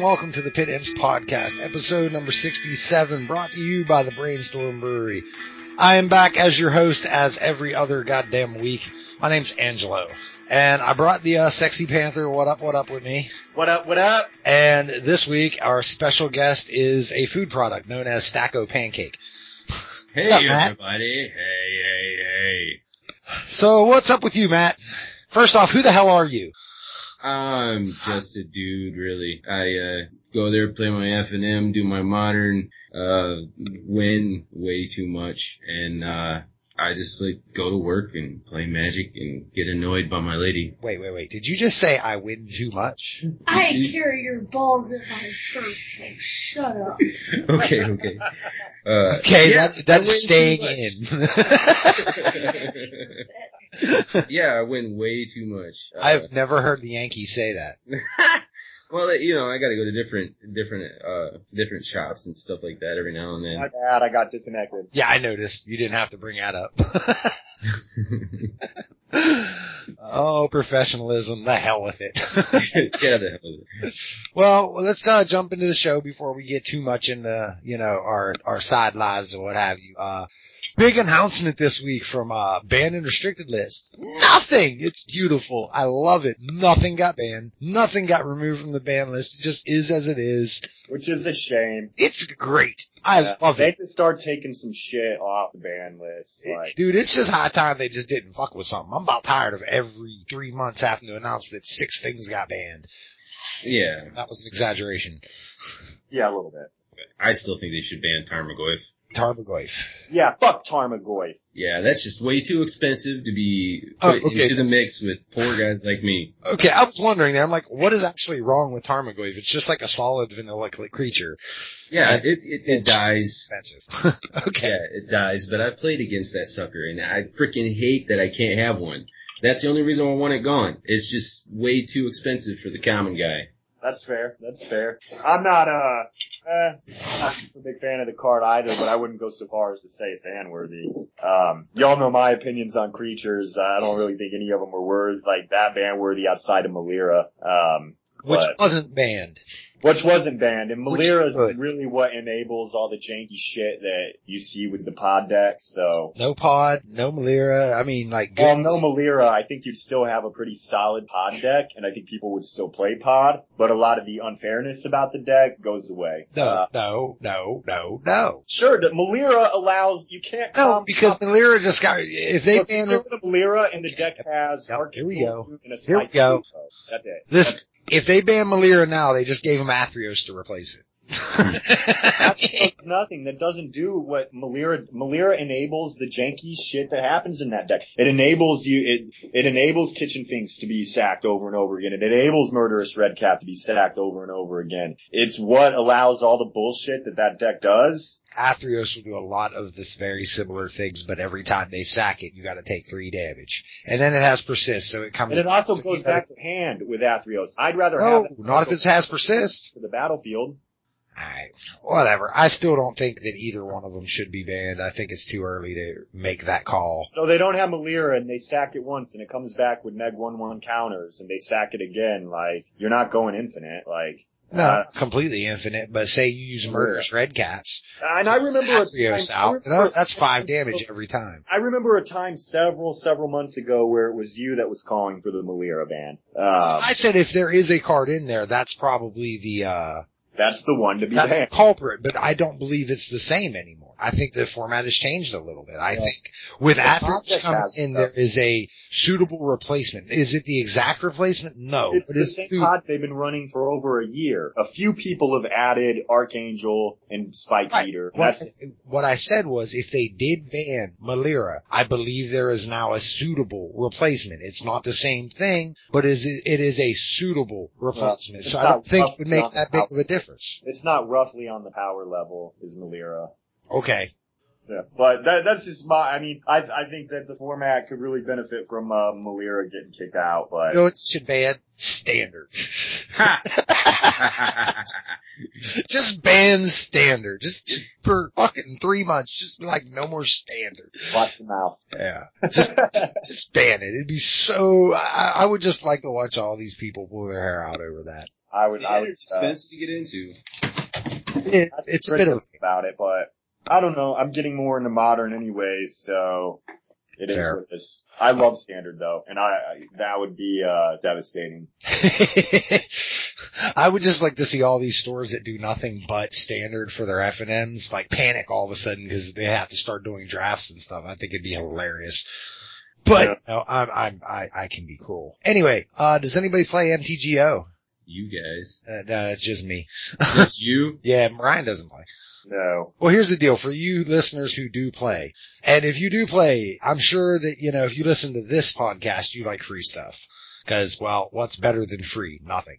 welcome to the Pit Imps Podcast, episode number 67, brought to you by the Brainstorm Brewery. I am back as your host as every other goddamn week. My name's Angelo, and I brought the Sexy Panther, what up with me. What up? And this week, our special guest is a food product known as Stacko Pancake. Hey, what's up, Matt? everybody. Hey. So, what's up with you, Matt? First off, who the hell are you? I'm just a dude, really. I go there, play my F&M, do my modern, win way too much, and I just go to work and play Magic and get annoyed by my lady. Wait. Did you just say I win too much? I carry your balls in my purse, so shut up. Okay. Okay, yeah, that's staying in. Yeah, I win way too much. I've never heard the Yankees say that. Well, I gotta go to different shops and stuff like that every now and then. My bad, I got disconnected. Yeah, I noticed. You didn't have to bring that up. Oh, professionalism. The hell with it. Yeah, the hell with it. Well, let's jump into the show before we get too much into, our side lives or what have you. Big announcement this week from Banned and Restricted List. Nothing! It's beautiful. I love it. Nothing got banned. Nothing got removed from the ban list. It just is as it is. Which is a shame. It's great. I love they it. need to start taking some shit off the ban list. Dude, it's just high time they just didn't fuck with something. I'm about tired of every 3 months having to announce that 6 things got banned. Yeah. That was an exaggeration. Yeah, a little bit. I still think they should ban Tarmogoyf. Tarmogoyf. Yeah, fuck Tarmogoyf. Yeah, that's just way too expensive to be put into the mix with poor guys like me. Okay, I was wondering there. I'm like, what is actually wrong with Tarmogoyf? It's just like a solid vanilla creature. Yeah, it dies. Expensive. Okay. Yeah, it dies, but I've played against that sucker, and I freaking hate that I can't have one. That's the only reason I want it gone. It's just way too expensive for the common guy. That's fair. I'm not a big fan of the card either, but I wouldn't go so far as to say it's ban-worthy. Y'all know my opinions on creatures. I don't really think any of them were that ban-worthy outside of Melira. Which wasn't banned. Which wasn't banned, and Melira is really what enables all the janky shit that you see with the pod deck, so. No pod, no Melira, Well, no Melira, I think you'd still have a pretty solid pod deck, and I think people would still play pod, but a lot of the unfairness about the deck goes away. No. Sure, the Melira allows, you can't No, because Melira just got, if they ban Melira and the deck has Here we go. That's it. If they ban Melira now, they just gave him Athreos to replace it. That's nothing. That doesn't do what Melira enables the janky shit that happens in that deck. It enables it enables Kitchen Finks to be sacked over and over again. It enables Murderous Redcap to be sacked over and over again. It's what allows all the bullshit that deck does. Athreos will do a lot of this very similar things, but every time they sack it, you gotta take 3 damage. And then it has persist, so it comes. And it also goes back to hand with Athreos. I'd rather have it. Not if it has persist. For the battlefield. Alright, whatever. I still don't think that either one of them should be banned. I think it's too early to make that call. So they don't have Melira and they sack it once and it comes back with neg 1/1 counters and they sack it again, you're not going infinite, No, completely infinite, but say you use Murderous Redcaps. And I remember that's 5 damage every time. I remember a time several months ago where it was you that was calling for the Melira ban. I said if there is a card in there, that's probably that's the one to be banned. That's the culprit, but I don't believe it's the same anymore. I think the format has changed a little bit. I think with Athreos coming in, there is a suitable replacement. Is it the exact replacement? No. It's the same pod they've been running for over a year. A few people have added Archangel and Spike Eater. What I said was if they did ban Melira, I believe there is now a suitable replacement. It's not the same thing, but it is a suitable replacement. So I don't think it would make that big of a difference. It's not roughly on the power level as Melira. Okay. Yeah, but that's just I think that the format could really benefit from Melira getting kicked out, but. You know what should ban? Standard. Just ban standard. Just for fucking 3 months. Just no more standard. Watch the mouth. Yeah. Just ban it. It'd be so, I would just like to watch all these people pull their hair out over that. I would, Standard's expensive to get into. It's a bit of about it, but I don't know. I'm getting more into modern anyways, so it is Fair. what it is. I love standard though, and that would be, devastating. I would just like to see all these stores that do nothing but standard for their F&Ms, like panic all of a sudden because they have to start doing drafts and stuff. I think it'd be hilarious. But, no, I can be cruel. Anyway, does anybody play MTGO? You guys. No, it's just me. Just you? Yeah, Ryan doesn't play. No. Well, here's the deal for you listeners who do play. And if you do play, I'm sure that, if you listen to this podcast, you like free stuff. Cause, well, what's better than free? Nothing.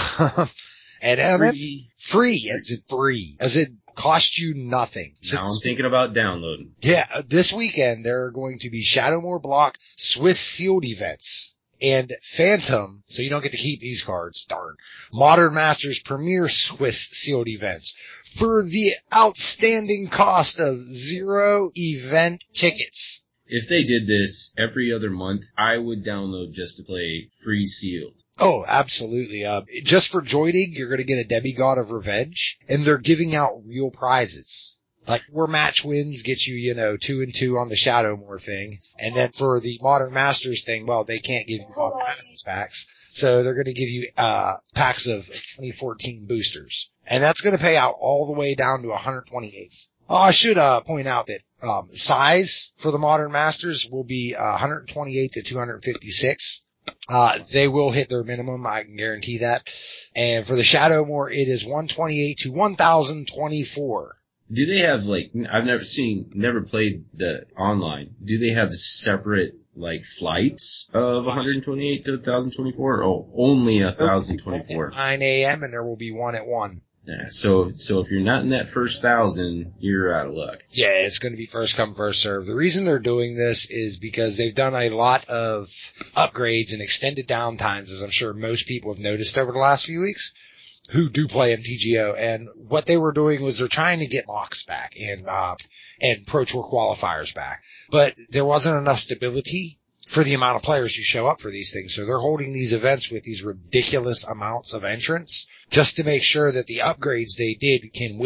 And free, as in free, as it cost you nothing. Now I'm thinking about downloading. Yeah, this weekend there are going to be Shadowmoor Block Swiss sealed events. And Phantom, so you don't get to keep these cards, darn. Modern Masters Premier Swiss sealed events for the outstanding cost of 0 event tickets. If they did this every other month, I would download just to play free sealed. Oh, absolutely. Just for Joydig, you're going to get a Demigod of Revenge, and they're giving out real prizes. Like 4 match wins get you, 2 and 2 on the Shadowmoor thing. And then for the Modern Masters thing, well, they can't give you Modern Masters packs. So they're going to give you, packs of 2014 boosters. And that's going to pay out all the way down to 128. Oh, I should, point out that, size for the Modern Masters will be, 128 to 256. They will hit their minimum. I can guarantee that. And for the Shadowmoor, it is 128 to 1024. Do they have I've never played the online. Do they have separate flights of 128 to 1024? Oh, only 1024. 9 a.m. and there will be one at 1. Yeah, so if you're not in that first 1,000, you're out of luck. Yeah, it's going to be first come, first serve. The reason they're doing this is because they've done a lot of upgrades and extended downtimes, as I'm sure most people have noticed over the last few weeks, who do play MTGO. And what they were doing was they're trying to get mocks back and Pro Tour qualifiers back. But there wasn't enough stability for the amount of players who show up for these things. So they're holding these events with these ridiculous amounts of entrants just to make sure that the upgrades they did can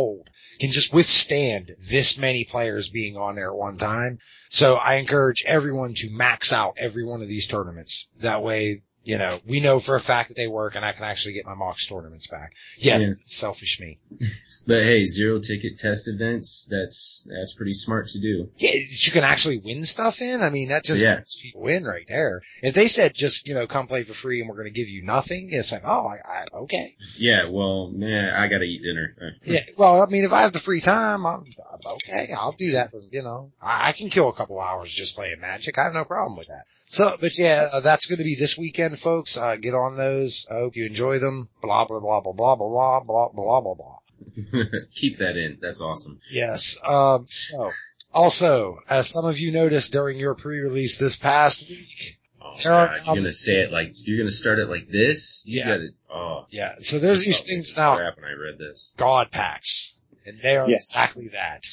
just withstand this many players being on there at one time. So I encourage everyone to max out every one of these tournaments. That way, we know for a fact that they work and I can actually get my mocks tournaments back. Yes, it's selfish me. But hey, 0 ticket test events, that's pretty smart to do. Yeah, you can actually win stuff in. I mean, that just lets people win right there. If they said just, come play for free and we're going to give you nothing, it's like, oh, okay. Yeah, well, man, I gotta eat dinner. Yeah, well, I mean, if I have the free time, I'm okay. I'll do that. I can kill a couple hours just playing Magic. I have no problem with that. So, but yeah, that's going to be this weekend, folks. Get on those. I hope you enjoy them. Blah, blah, blah, blah, blah, blah, blah, blah, blah, blah. Keep that in. That's awesome. Yes. So also, as some of you noticed during your pre-release this past week, you're gonna say it you're gonna start it like this? Yeah. Yeah. So there's these things now. Crap when I read this. God packs. And they are exactly that.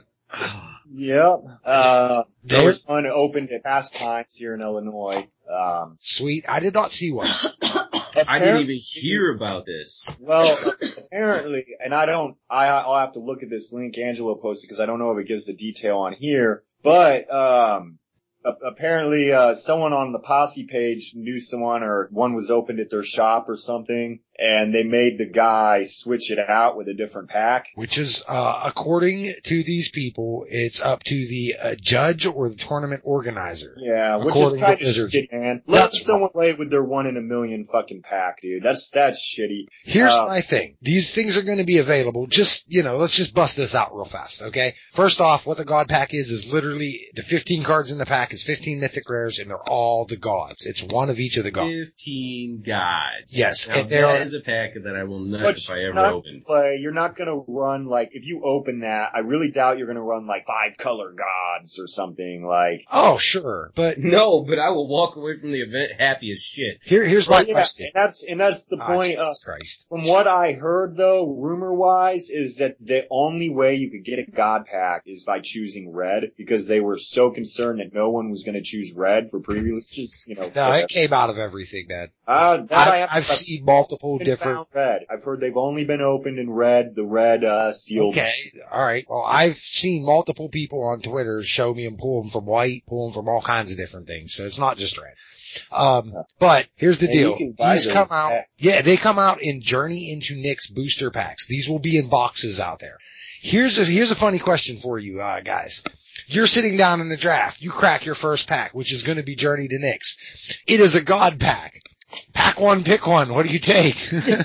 Yep. There was one opened at Fast Times here in Illinois. Sweet. I did not see one. I didn't even hear about this. Well, apparently, and I'll have to look at this link Angelo posted because I don't know if it gives the detail on here, but, apparently, someone on the Posse page knew someone or one was opened at their shop or something and they made the guy switch it out with a different pack. Which is, according to these people, it's up to the judge or the tournament organizer. Yeah, which is kind of shitty, man. Let someone play with their 1 in a million fucking pack, dude. That's shitty. Here's my thing. These things are going to be available. Just, let's just bust this out real fast, okay? First off, what the God pack is literally the 15 cards in the pack is 15 mythic rares and they're all the gods. It's one of each of the gods. 15 gods. Yes. Now, that is a pack that I will not if I ever open. You're not going to run, if you open that, I really doubt you're going to run, 5 color gods or something, Oh, sure, but... No, but I will walk away from the event happy as shit. Here's my question. And that's the point. Jesus Christ. From what I heard, though, rumor-wise, is that the only way you could get a god pack is by choosing red, because they were so concerned that no one was going to choose red for pre-releases, No, it came out of everything, man. I've seen multiple little different. Red. I've heard they've only been opened in red, the red, sealed. Okay. All right. Well, I've seen multiple people on Twitter show me and pull them from white, pull them from all kinds of different things. So it's not just red. But here's the deal. These come out, they come out in Journey into Nyx booster packs. These will be in boxes out there. Here's a funny question for you, guys. You're sitting down in the draft. You crack your first pack, which is going to be Journey to Nyx. It is a God pack. Pack one, pick one. What do you take?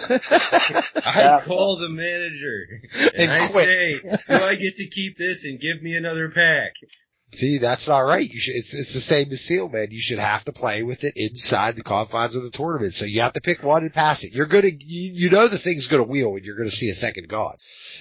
I call the manager and I quit. say, do I get to keep this and give me another pack? See, that's not right. It's the same as Seal, man. You should have to play with it inside the confines of the tournament. So you have to pick one and pass it. You're gonna, you know the thing's gonna wheel and you're gonna see a second God.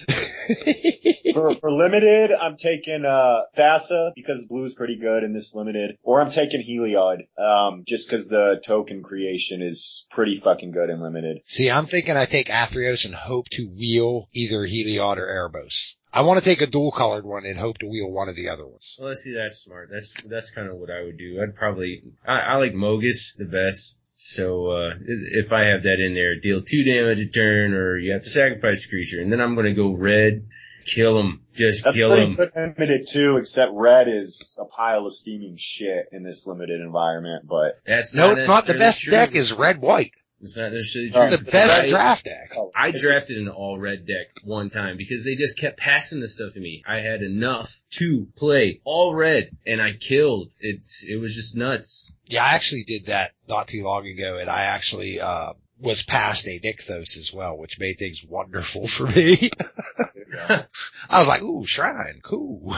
For limited, I'm taking, Thassa because blue's pretty good in this limited. Or I'm taking Heliod, just cause the token creation is pretty fucking good in limited. See, I'm thinking I take Athreos and hope to wheel either Heliod or Erebos. I want to take a dual colored one and hope to wheel one of the other ones. Well, let's see, that's smart. That's kind of what I would do. I like Mogus the best. So, if I have that in there, deal 2 damage a turn, or you have to sacrifice a creature, and then I'm gonna go red, kill him, kill him. That's pretty good limited too, except red is a pile of steaming shit in this limited environment, but. It's not the best true. deck is red white. It's not necessarily true. It's the best draft deck. I drafted an all red deck one time because they just kept passing this stuff to me. I had enough to play all red and I killed. It was just nuts. Yeah, I actually did that not too long ago, and I actually, was past a Nykthos as well, which made things wonderful for me. I was like, ooh, shrine, cool.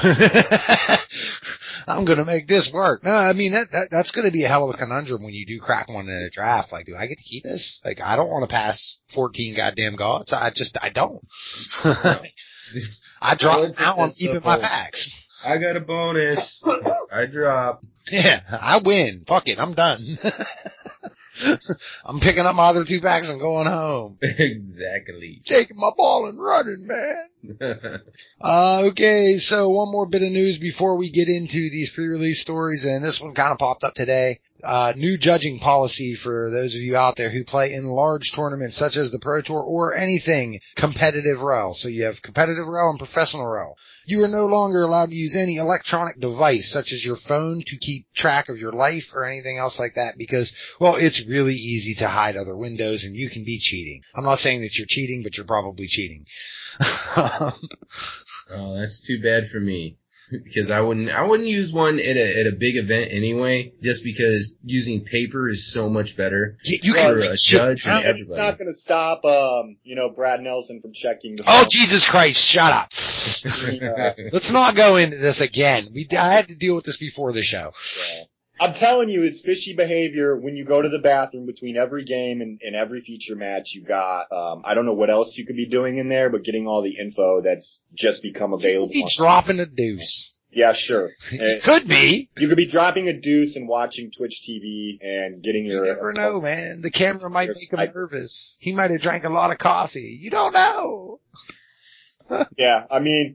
I'm gonna make this work. No, I mean, that's gonna be a hell of a conundrum when you do crack one in a draft. Like, do I get to keep this? Like, I don't want to pass 14 goddamn gods. I don't. I drop now on keeping my packs. I got a bonus. I drop. Yeah, I win. Fuck it, I'm done. I'm picking up my other 2 packs and going home. Exactly. Taking my ball and running, man. Okay, so one more bit of news before we get into these pre-release stories, and this one kind of popped up today. New judging policy for those of you out there who play in large tournaments such as the Pro Tour or anything competitive REL. So you have competitive REL and professional REL. You are no longer allowed to use any electronic device such as your phone to keep track of your life or anything else like that because, well, it's really easy to hide other windows and you can be cheating. I'm not saying that you're cheating, but you're probably cheating. Oh, that's too bad for me. Because I wouldn't use one at a big event anyway, just because using paper is so much better for a judge and everybody. It's not gonna stop, Brad Nelson from checking the phone. Oh, Jesus Christ, shut up. Let's not go into this again. I had to deal with this before the show. Yeah. I'm telling you, it's fishy behavior when you go to the bathroom between every game and every feature match. You got, I don't know what else you could be doing in there, but getting all the info that's just become available. You could be dropping a deuce. Yeah, sure. It could be. You could be dropping a deuce and watching Twitch TV and getting your... You never know, man. The camera might make him nervous. He might have drank a lot of coffee. You don't know. Yeah, I mean,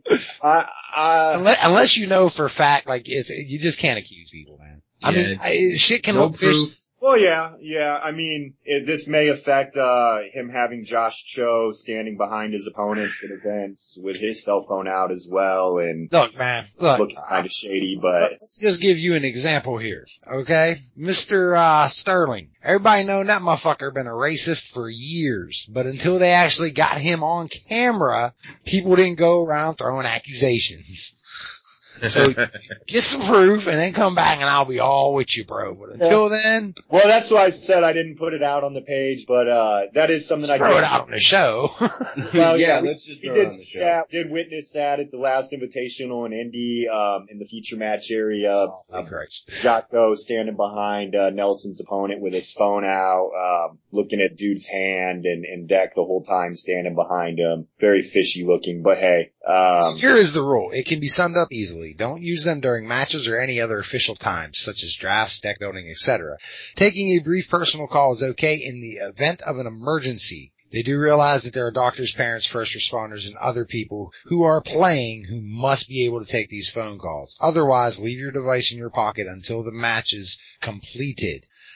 unless you know for a fact, like, you just can't accuse people, man. Yeah, I mean, shit can look fishy. Well, yeah. I mean, this may affect him having Josh Cho standing behind his opponents at events with his cell phone out as well, and look, man, looking kind of shady. But let's just give you an example here, okay? Mr. Sterling. Everybody know that motherfucker been a racist for years, but until they actually got him on camera, people didn't go around throwing accusations. So get some proof and then come back and I'll be all with you, bro. But until then. Well, that's why I said I didn't put it out on the page, but, that is something I throw it out on the show. Well, yeah, let's just throw it on the show. Yeah, did witness that at the last Invitational in Indy, in the feature match area. Jocko standing behind, Nelson's opponent with his phone out, looking at dude's hand and deck the whole time standing behind him. Very fishy looking, but hey, here is the rule. It can be summed up easily. Don't use them during matches or any other official times, such as drafts, deck building, etc. Taking a brief personal call is okay in the event of an emergency. They do realize that there are doctors, parents, first responders, and other people who are playing who must be able to take these phone calls. Otherwise, leave your device in your pocket until the match is completed.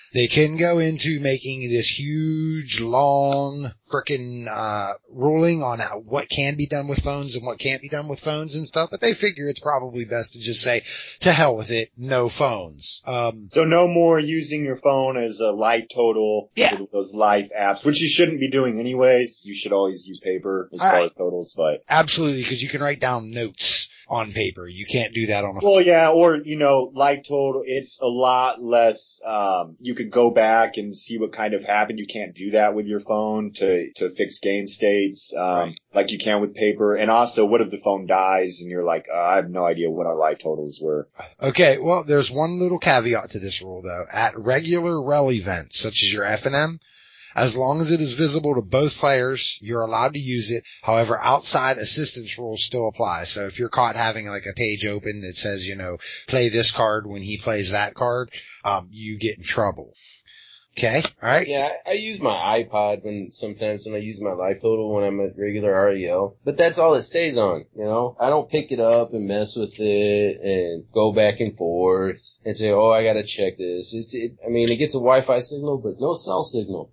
They can go into making this huge, long, frickin', ruling on what can be done with phones and what can't be done with phones and stuff, but they figure it's probably best to just say, to hell with it, no phones. So no more using your phone as a life total. Yeah. With those life apps, which you shouldn't be doing anyways. You should always use paper as far as totals, but. Absolutely, because you can write down notes on paper. You can't do that on a phone. Well, yeah, or, life total, it's a lot less, you could go back and see what kind of happened. You can't do that with your phone to fix game states, like you can with paper. And also, what if the phone dies and you're like, I have no idea what our life totals were. Okay, well, there's one little caveat to this rule though. At regular rel events, such as your F&M, as long as it is visible to both players, you're allowed to use it. However, outside assistance rules still apply. So if you're caught having like a page open that says, play this card when he plays that card, you get in trouble. Okay, alright? Yeah, I use my iPod sometimes when I use my life total when I'm at regular REL. But that's all it stays on, I don't pick it up and mess with it and go back and forth and say, oh, I gotta check this. It gets a Wi-Fi signal, but no cell signal,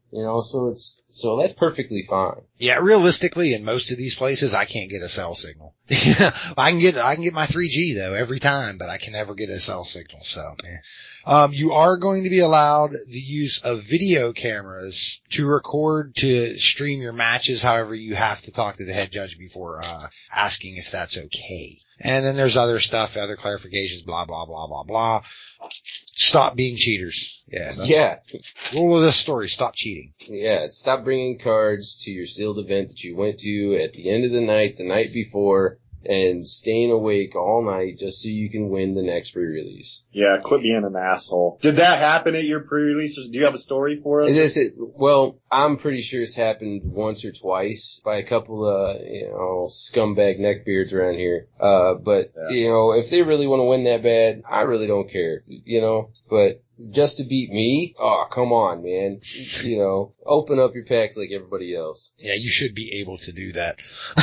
so that's perfectly fine. Yeah, realistically, in most of these places, I can't get a cell signal. I can get my 3G though every time, but I can never get a cell signal, so, yeah. You are going to be allowed the use of video cameras to record to stream your matches. However, you have to talk to the head judge before, asking if that's okay. And then there's other stuff, other clarifications, blah, blah, blah, blah, blah. Stop being cheaters. Yeah. Rule of this story, stop cheating. Yeah, stop bringing cards to your sealed event that you went to at the end of the night before, and staying awake all night just so you can win the next pre-release. Yeah, quit being an asshole. Did that happen at your pre-release? Do you have a story for us? Well, I'm pretty sure it's happened once or twice by a couple of, scumbag neckbeards around here. But if they really want to win that bad, I really don't care, but just to beat me? Oh, come on, man. Open up your packs like everybody else. Yeah, you should be able to do that.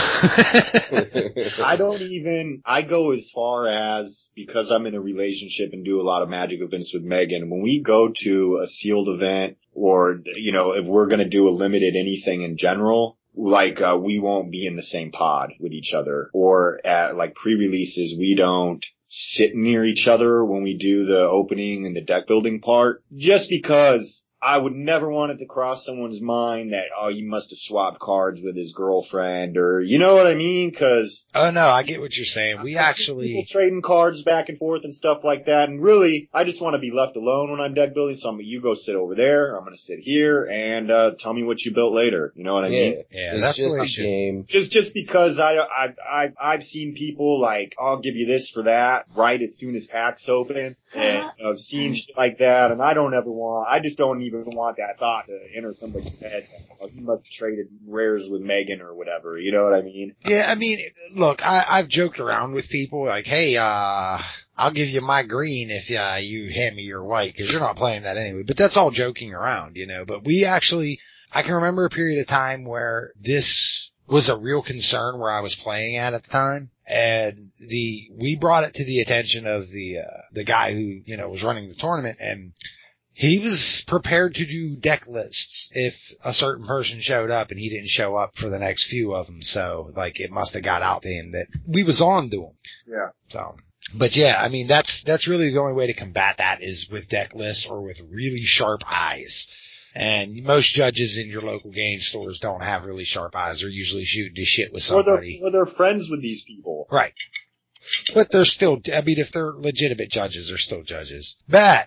I go as far as, because I'm in a relationship and do a lot of Magic events with Megan, when we go to a sealed event or, if we're going to do a limited anything in general, we won't be in the same pod with each other, or at pre-releases, we don't sit near each other when we do the opening and the deck building part, just because I would never want it to cross someone's mind that, oh, you must have swapped cards with his girlfriend, or, you know what I mean? Cause. Oh no, I get what you're saying. We actually. People trading cards back and forth and stuff like that, and really, I just want to be left alone when I'm deck building, so you go sit over there, I'm gonna sit here, and, tell me what you built later. You know what I mean? Yeah, that's just the a game. Just because I've seen people I'll give you this for that, right as soon as packs open, and I've seen shit like that, and I just don't even want that thought to enter somebody's head. He must have traded rares with Megan or whatever. You know what I mean? Yeah, look, I've joked around with people like, hey, I'll give you my green if you hand me your white, because you're not playing that anyway. But that's all joking around, But I can remember a period of time where this was a real concern where I was playing at the time. And we brought it to the attention of the guy who, was running the tournament, and he was prepared to do deck lists if a certain person showed up, and he didn't show up for the next few of them. So, it must have got out to him that we was on to him. Yeah. So, but yeah, that's really the only way to combat that is with deck lists or with really sharp eyes. And most judges in your local game stores don't have really sharp eyes. They're usually shooting to shit with somebody. Or they're friends with these people. Right. But they're still, if they're legitimate judges, they're still judges. Bat.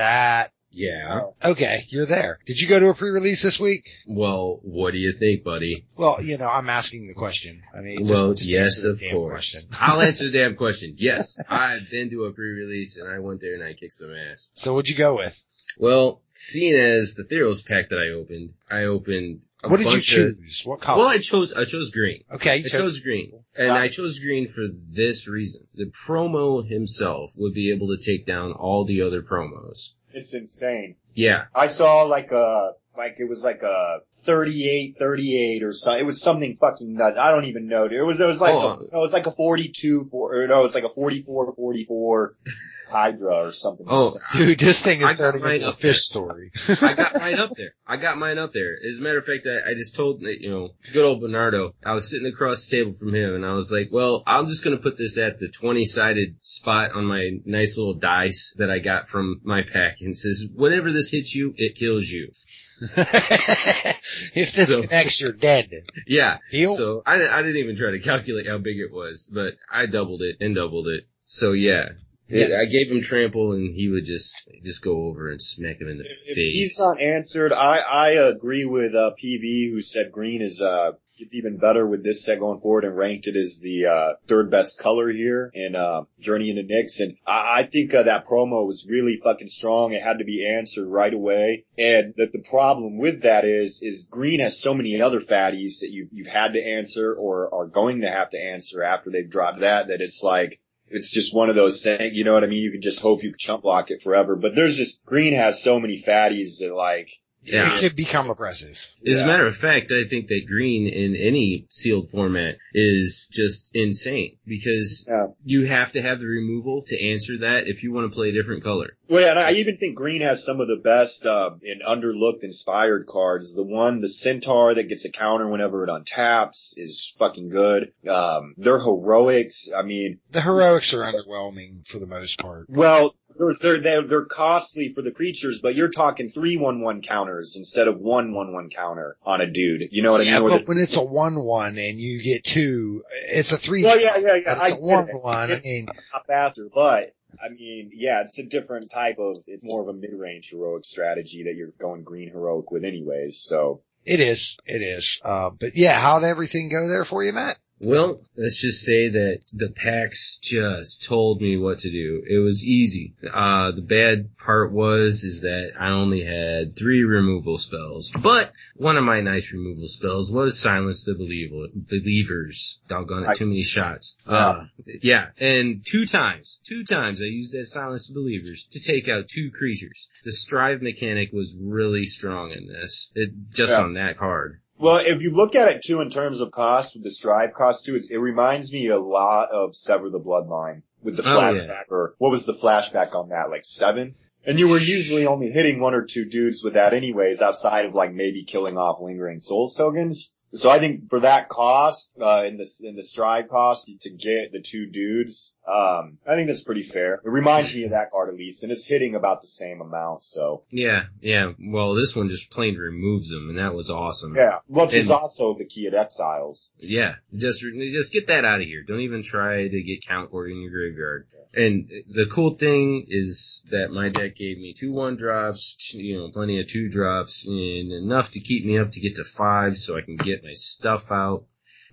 Yeah. Okay, you're there. Did you go to a pre-release this week? Well, what do you think, buddy? Well, I'm asking the question. Just yes, of course. Question. I'll answer the damn question. Yes, I've been to a pre-release, and I went there and I kicked some ass. So what'd you go with? Well, seeing as the Theros pack that I opened what did you choose? What color? Well, I chose green. Okay. I chose green. And I chose green for this reason. The promo himself would be able to take down all the other promos. It's insane. Yeah. I saw it was a 38 or something. It was something fucking nuts. I don't even know. It was like a 42, it's like a 44 Hydra or something. Oh, dude, this thing is turning into a fish story. I got mine up there. As a matter of fact, I just told, good old Bernardo, I was sitting across the table from him and I was like, well, I'm just gonna put this at the 20-sided spot on my nice little dice that I got from my pack and says, whenever this hits you, it kills you. If this connects, you're dead. Yeah. Heal? So I didn't even try to calculate how big it was, but I doubled it and doubled it. So yeah. I gave him trample and he would just go over and smack him in the face. If he's not answered, I agree with, PV who said green is, it's even better with this set going forward and ranked it as the, third best color here in, Journey into Nyx. And I think, that promo was really fucking strong. It had to be answered right away. And the problem with that is green has so many other fatties that you've had to answer or are going to have to answer after they've dropped that it's like, it's just one of those things, you know what I mean? You can just hope you can chump block it forever. But green has so many fatties that it could become oppressive. As a matter of fact, I think that green in any sealed format is just insane because you have to have the removal to answer that if you want to play a different color. Well, yeah, and I even think green has some of the best, in underlooked inspired cards. The Centaur that gets a counter whenever it untaps is fucking good. Their heroics, I mean. The heroics are underwhelming for the most part. Well, they're costly for the creatures, but you're talking 3/1/1 counters instead of 1/1/1 counter on a dude. You know what I mean? But when it's a 1/1 and you get 2, it's a 3. Well, yeah. It's a 1/1. I mean, not faster, but I mean, yeah, it's a different type of. It's more of a mid-range heroic strategy that you're going green heroic with, anyways. So it is. But yeah, how'd everything go there for you, Matt? Well, let's just say that the packs just told me what to do. It was easy. The bad part is that I only had 3 removal spells. But one of my nice removal spells was Silence the Believers. Doggone it, too many shots. Yeah, and 2 times I used that Silence the Believers to take out 2 creatures. The Strive mechanic was really strong in this. On that card. Well, if you look at it too in terms of cost, with the Strive cost too, it reminds me a lot of Sever the Bloodline with the flashback. Or what was the flashback on that? Like 7? And you were usually only hitting 1 or 2 dudes with that anyways, outside of maybe killing off lingering souls tokens. So I think for that cost, in the Strive cost to get the 2 dudes, I think that's pretty fair. It reminds me of that card at least, and it's hitting about the same amount, so. Yeah. Well, this one just plain removes them, and that was awesome. Yeah. Which is also the key at Exiles. Yeah. Just get that out of here. Don't even try to get count for it in your graveyard. And the cool thing is that my deck gave me 2 1-drops, plenty of 2 drops, and enough to keep me up to get to 5 so I can get my stuff out.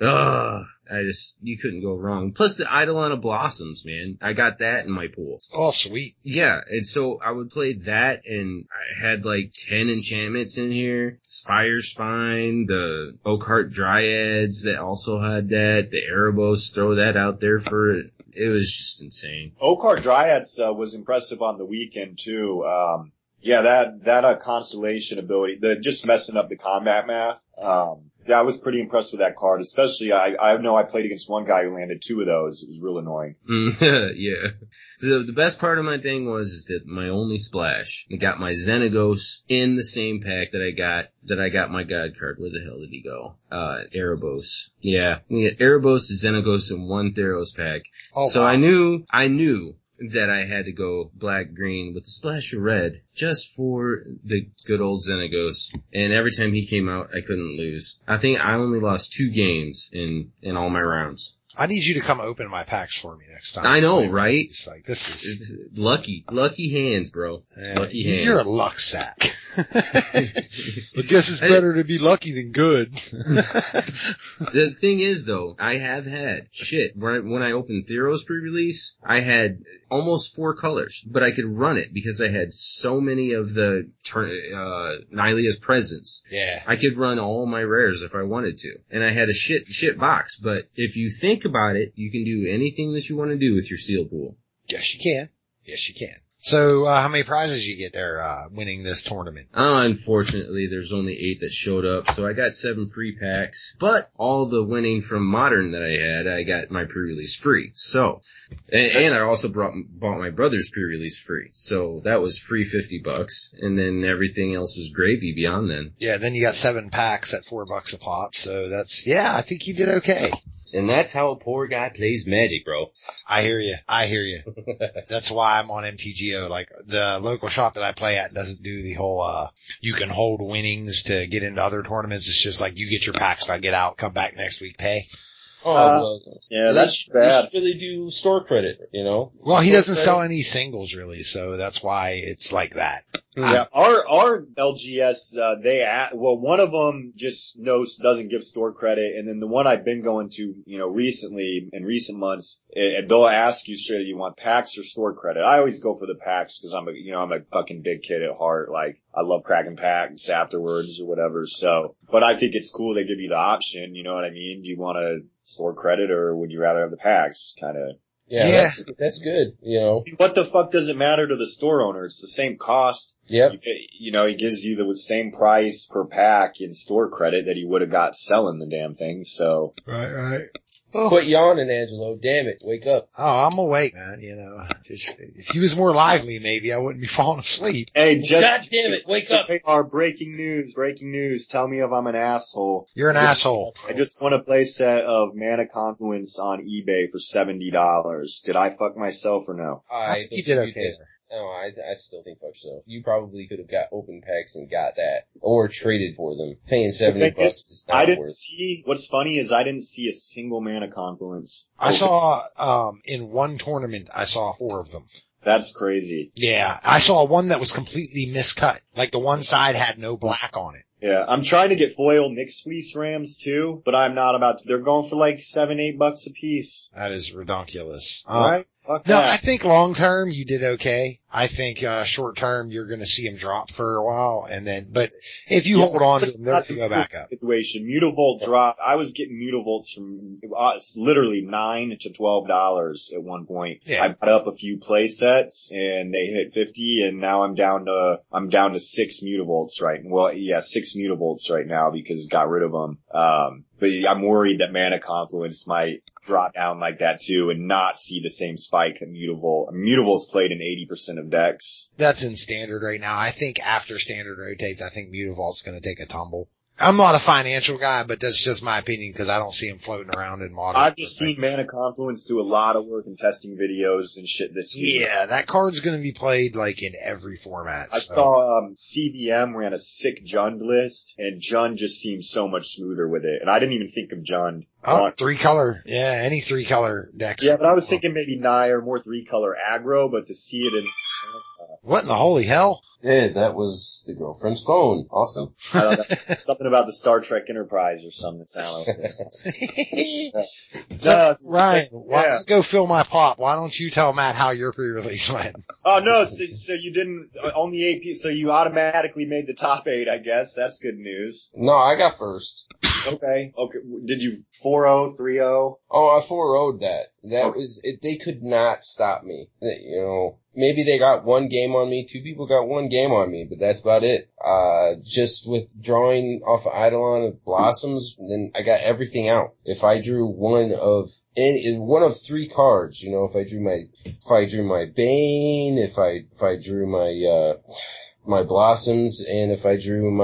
You couldn't go wrong. Plus the Eidolon of Blossoms, man. I got that in my pool. Oh, sweet. Yeah, and so I would play that, and I had 10 enchantments in here. Spire Spine, the Oakheart Dryads that also had that, the Erebos, throw that out there for it. It was just insane. Oakheart Dryads was impressive on the weekend too. That Constellation ability, just messing up the combat math. I was pretty impressed with that card, especially I know I played against one guy who landed 2 of those. It was real annoying. Yeah. So the best part of my thing was that my only splash. I got my Xenagos in the same pack that I got my God card. Where the hell did he go? Erebos. Yeah. Erebos, Xenagos, and 1 Theros pack. Oh, so wow. I knew that I had to go black-green with a splash of red just for the good old Xenagos. And every time he came out, I couldn't lose. I think I only lost 2 games in all my rounds. I need you to come open my packs for me next time. I know, right? It's this is lucky hands, bro. Lucky hands. You're a luck sack. I guess it's better to be lucky than good. The thing is, though, I have had when I opened Theros pre-release, I had almost 4 colors, but I could run it because I had so many of the Nylea's presents. Yeah, I could run all my rares if I wanted to, and I had a shit box. But if you think about it, you can do anything that you want to do with your seal pool. Yes, you can. So, how many prizes you get there, winning this tournament? Unfortunately, there's only 8 that showed up, so I got 7 free packs, but all the winning from Modern that I had, I got my pre-release free. So, and I also bought my brother's pre-release free. So that was free $50, and then everything else was gravy beyond then. Yeah, then you got 7 packs at $4 a pop, so I think you did okay. And that's how a poor guy plays Magic, bro. I hear you. That's why I'm on MTGO. Like, the local shop that I play at doesn't do the whole, you can hold winnings to get into other tournaments. It's just like, you get your packs, I get out, come back next week, pay. Well, yeah, that's bad. You should really do store credit, you know? Well, he doesn't sell any singles really, so that's why it's like that. Yeah, our LGS, one of them just doesn't give store credit, and then the one I've been going to, recently, in recent months, they'll ask you straight, do you want packs or store credit? I always go for the packs, cause I'm a fucking big kid at heart, like, I love cracking packs afterwards or whatever, so, but I think it's cool they give you the option, you know what I mean? Do you want to store credit or would you rather have the packs, kinda? Yeah. That's good, What the fuck does it matter to the store owner? It's the same cost. Yep. He gives you the same price per pack in store credit that he would have got selling the damn thing, so. Right. Oh. Quit yawning, Angelo. Damn it. Wake up. Oh, I'm awake, man. Just, if he was more lively, maybe I wouldn't be falling asleep. Hey, God damn it. Wake up. Our breaking news. Tell me if I'm an asshole. You're an asshole. I just won a play set of Mana Confluence on eBay for $70. Did I fuck myself or no? I think you did okay there. No, I still think fuck so. You probably could have got open packs and got that. Or traded for them. Paying $70 is not worth. What's funny is I didn't see a single Mana Confluence. I saw, in one tournament, I saw 4 of them. That's crazy. Yeah, I saw one that was completely miscut. Like the one side had no black on it. Yeah, I'm trying to get foil mixed fleece rams too, but I'm not about to. They're going for like $7-8 a piece. That is ridiculous. Right? No, I think long term you did okay. I think short term you're going to see them drop for a while, but if you hold on to them, they're going to go back up. Situation. Mutavolt dropped. I was getting Mutavolts from literally $9 to $12 at one point. Yeah. I bought up a few play sets and they hit 50, and now I'm down to 6 Mutavolts right. Well, yeah, 6 Mutavolts right now because got rid of them. But I'm worried that Mana Confluence might drop down like that too and not see the same spike that Mutavolt. Mutavolt's played in 80% of decks. That's in standard right now. I think after standard rotates, I think Mutavolt's going to take a tumble. I'm not a financial guy, but that's just my opinion because I don't see him floating around in modern. I've just seen Mana Confluence do a lot of work in testing videos and shit this week. Yeah, that card's going to be played like in every format. I saw CBM ran a sick Jund list, and Jund just seems so much smoother with it. And I didn't even think of Jund. Oh, 3-color. Yeah, any 3-color decks. Yeah, but I was thinking maybe Nair, more 3-color aggro, but to see it in... What in the holy hell? Yeah, that was the girlfriend's phone. Awesome. I don't know, something about the Star Trek Enterprise or something that sounded like So, Ryan, why don't you go fill my pop? Why don't you tell Matt how your pre-release went? Oh, no, so you didn't, only 8 people, so you automatically made the top 8, I guess. That's good news. No, I got first. Okay. Did you 4-0, 3-0? Oh, I 4-0'd that. That was it. They could not stop me. Maybe they got 1 game on me. 2 people got 1 game on me, but that's about it. Just with drawing off of Eidolon of Blossoms, then I got everything out. If I drew one of 3 cards, if I drew my Bane, if I drew my Blossoms, and if I drew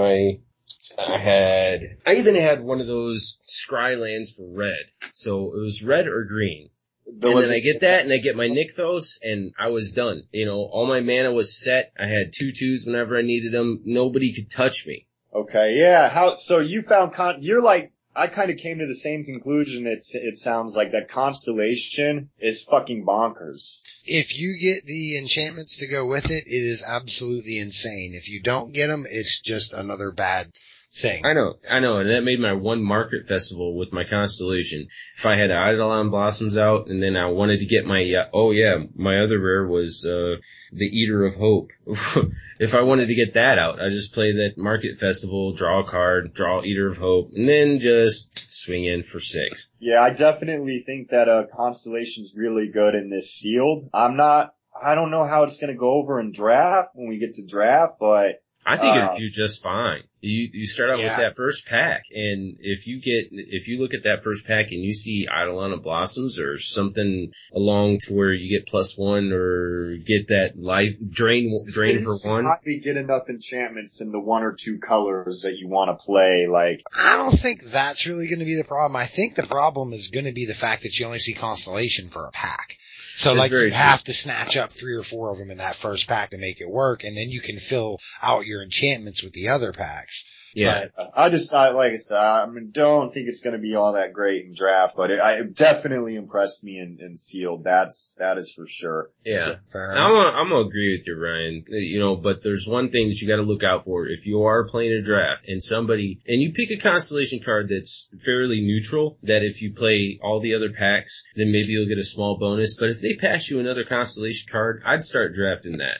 I even had one of those Scrylands for red. So it was red or green. And then I get that, and I get my Nykthos, and I was done. All my mana was set. I had 2/2s whenever I needed them. Nobody could touch me. Okay, yeah. So you found you're like, I kind of came to the same conclusion. It sounds like that Constellation is fucking bonkers. If you get the enchantments to go with it, it is absolutely insane. If you don't get them, it's just another bad thing. I know, and that made my one market festival with my Constellation. If I had Eidolon Blossoms out, and then I wanted to get my, my other rare was, the Eater of Hope. If I wanted to get that out, I just play that market festival, draw a card, draw Eater of Hope, and then just swing in for 6. Yeah, I definitely think that, Constellation's really good in this sealed. I'm not I don't know how it's going to go over in draft when we get to draft, but I think it'd do just fine. You start out with Yeah. that first pack, and if you look at that first pack and you see Eidolon of Blossoms or something along to where you get +1 or get that life drain for one. Probably get enough enchantments in the 1 or 2 colors that you want to play. Like, I don't think that's really going to be the problem. I think the problem is going to be the fact that you only see Constellation for a pack. So That's like very you true. have to snatch up 3 or 4 of them in that first pack to make it work, and then you can fill out your enchantments with the other packs. Yeah. But I just, like I said, I mean, don't think it's going to be all that great in draft, but it definitely impressed me in sealed. That is for sure. Yeah. fair I'm enough. gonna agree with you, Ryan. You know, but there's one thing that you gotta look out for. If you are playing a draft and you pick a Constellation card that's fairly neutral, that if you play all the other packs, then maybe you'll get a small bonus. But if they pass you another Constellation card, I'd start drafting that.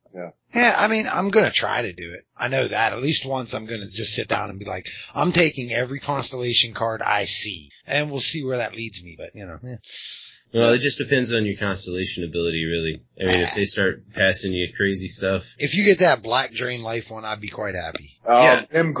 Yeah, I mean, I'm going to try to do it. I know that. At least once I'm going to just sit down and be like, I'm taking every Constellation card I see, and we'll see where that leads me. But, you know, Well, it just depends on your Constellation ability, really. I mean, if they start passing you crazy stuff. if you get that Black Drain Life one, I'd be quite happy. Yeah. Grim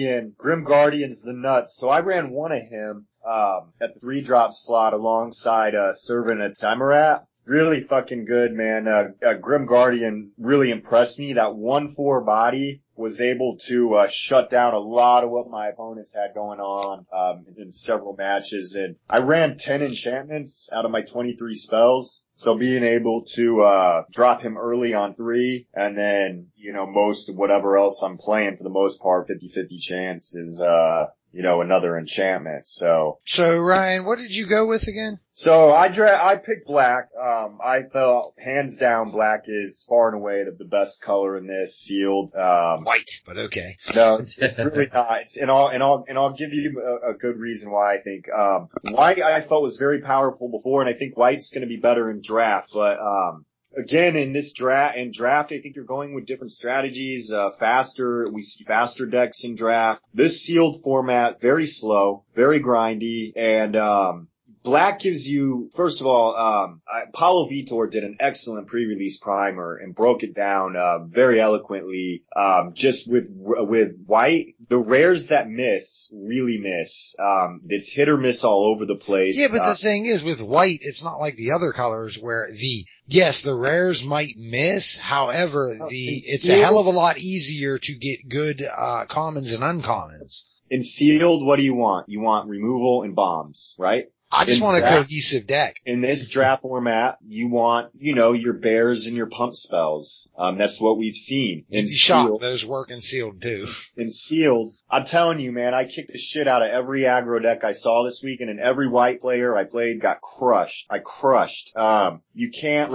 Guardian's the nuts. So I ran one of him, at the 3-drop slot alongside, Servant of Timurat. Really fucking good, man. Grim Guardian really impressed me. That 1/4 body was able to, shut down a lot of what my opponents had going on, in several matches. And I ran 10 enchantments out of my 23 spells. So being able to, drop him early on 3 and then, you know, most of whatever else I'm playing for the most part, 50-50 chance is, you know, another enchantment. So Ryan, what did you go with again? So I picked black. I felt hands down black is far and away the best color in this sealed. White, but okay. No, it's really not. And I'll give you a good reason why I think, white I felt was very powerful before, and I think white's gonna be better in draft, but, again, in draft, I think you're going with different strategies, faster. We see faster decks in draft. This sealed format, very slow, very grindy, and, black gives you, first of all, Paulo Vitor did an excellent pre-release primer and broke it down, very eloquently. Just with white, the rares that miss, really miss. It's hit or miss all over the place. Yeah, but the thing is, with white, it's not like the other colors where the rares might miss. However, it's a hell of a lot easier to get good, commons and uncommons. In sealed, what do you want? You want removal and bombs, right? I just want a cohesive deck. In this draft format, you want, you know, your bears and your pump spells. That's what we've seen. You'd be shocked those work in sealed too. In sealed, I'm telling you, man, I kicked the shit out of every aggro deck I saw this week, and in every white player I played got crushed. I crushed. You can't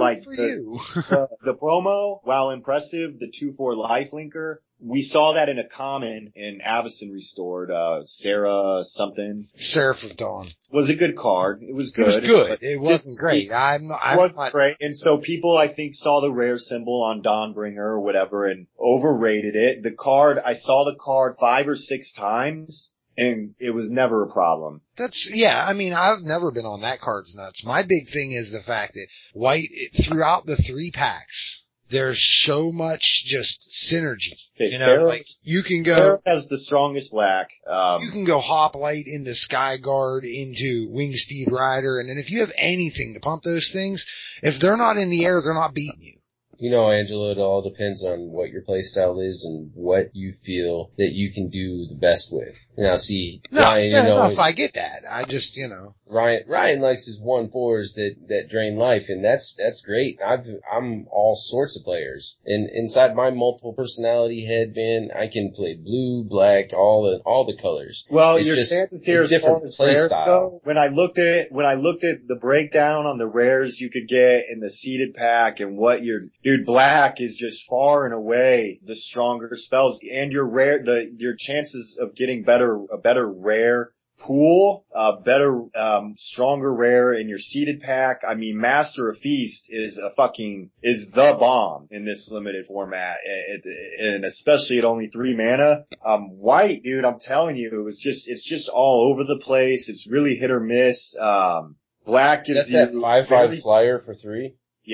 the promo, while impressive, the 2/4 lifelinker, we saw that in a common in Avacyn Restored, Sarah something. Seraph of Dawn. Was a good card. It was good. It was good. It wasn't great. It wasn't great. And so people, I think, saw the rare symbol on Dawnbringer or whatever and overrated it. I saw the card 5 or 6 times. And it was never a problem. I mean, I've never been on that card's nuts. My big thing is the fact that white, throughout the 3 packs, there's so much just synergy. Okay, you know, like you can go Sarah has the strongest black. You can go Hoplite into Skyguard into Wingsteed Rider, and then if you have anything to pump those things, if they're not in the air, they're not beating you. You know, Angelo, it all depends on what your playstyle is and what you feel that you can do the best with. Now, see, Ryan, fair enough, I get that. I just, Ryan likes his 1/4s that drain life, and that's great. I'm all sorts of players. And inside my multiple personality head, man, I can play blue, black, all the colors. Well, it's your just chances here a different play style. When I looked at the breakdown on the rares you could get in the seeded pack and what dude, black is just far and away the stronger spells, and your chances of getting a better rare pool, stronger rare in your seeded pack. I mean, Master of Feast is the bomb in this limited format, and especially at only 3 mana. White, dude, I'm telling you, it's just all over the place. It's really hit or miss. Black gives you that 5/5 flyer for 3. Yeah.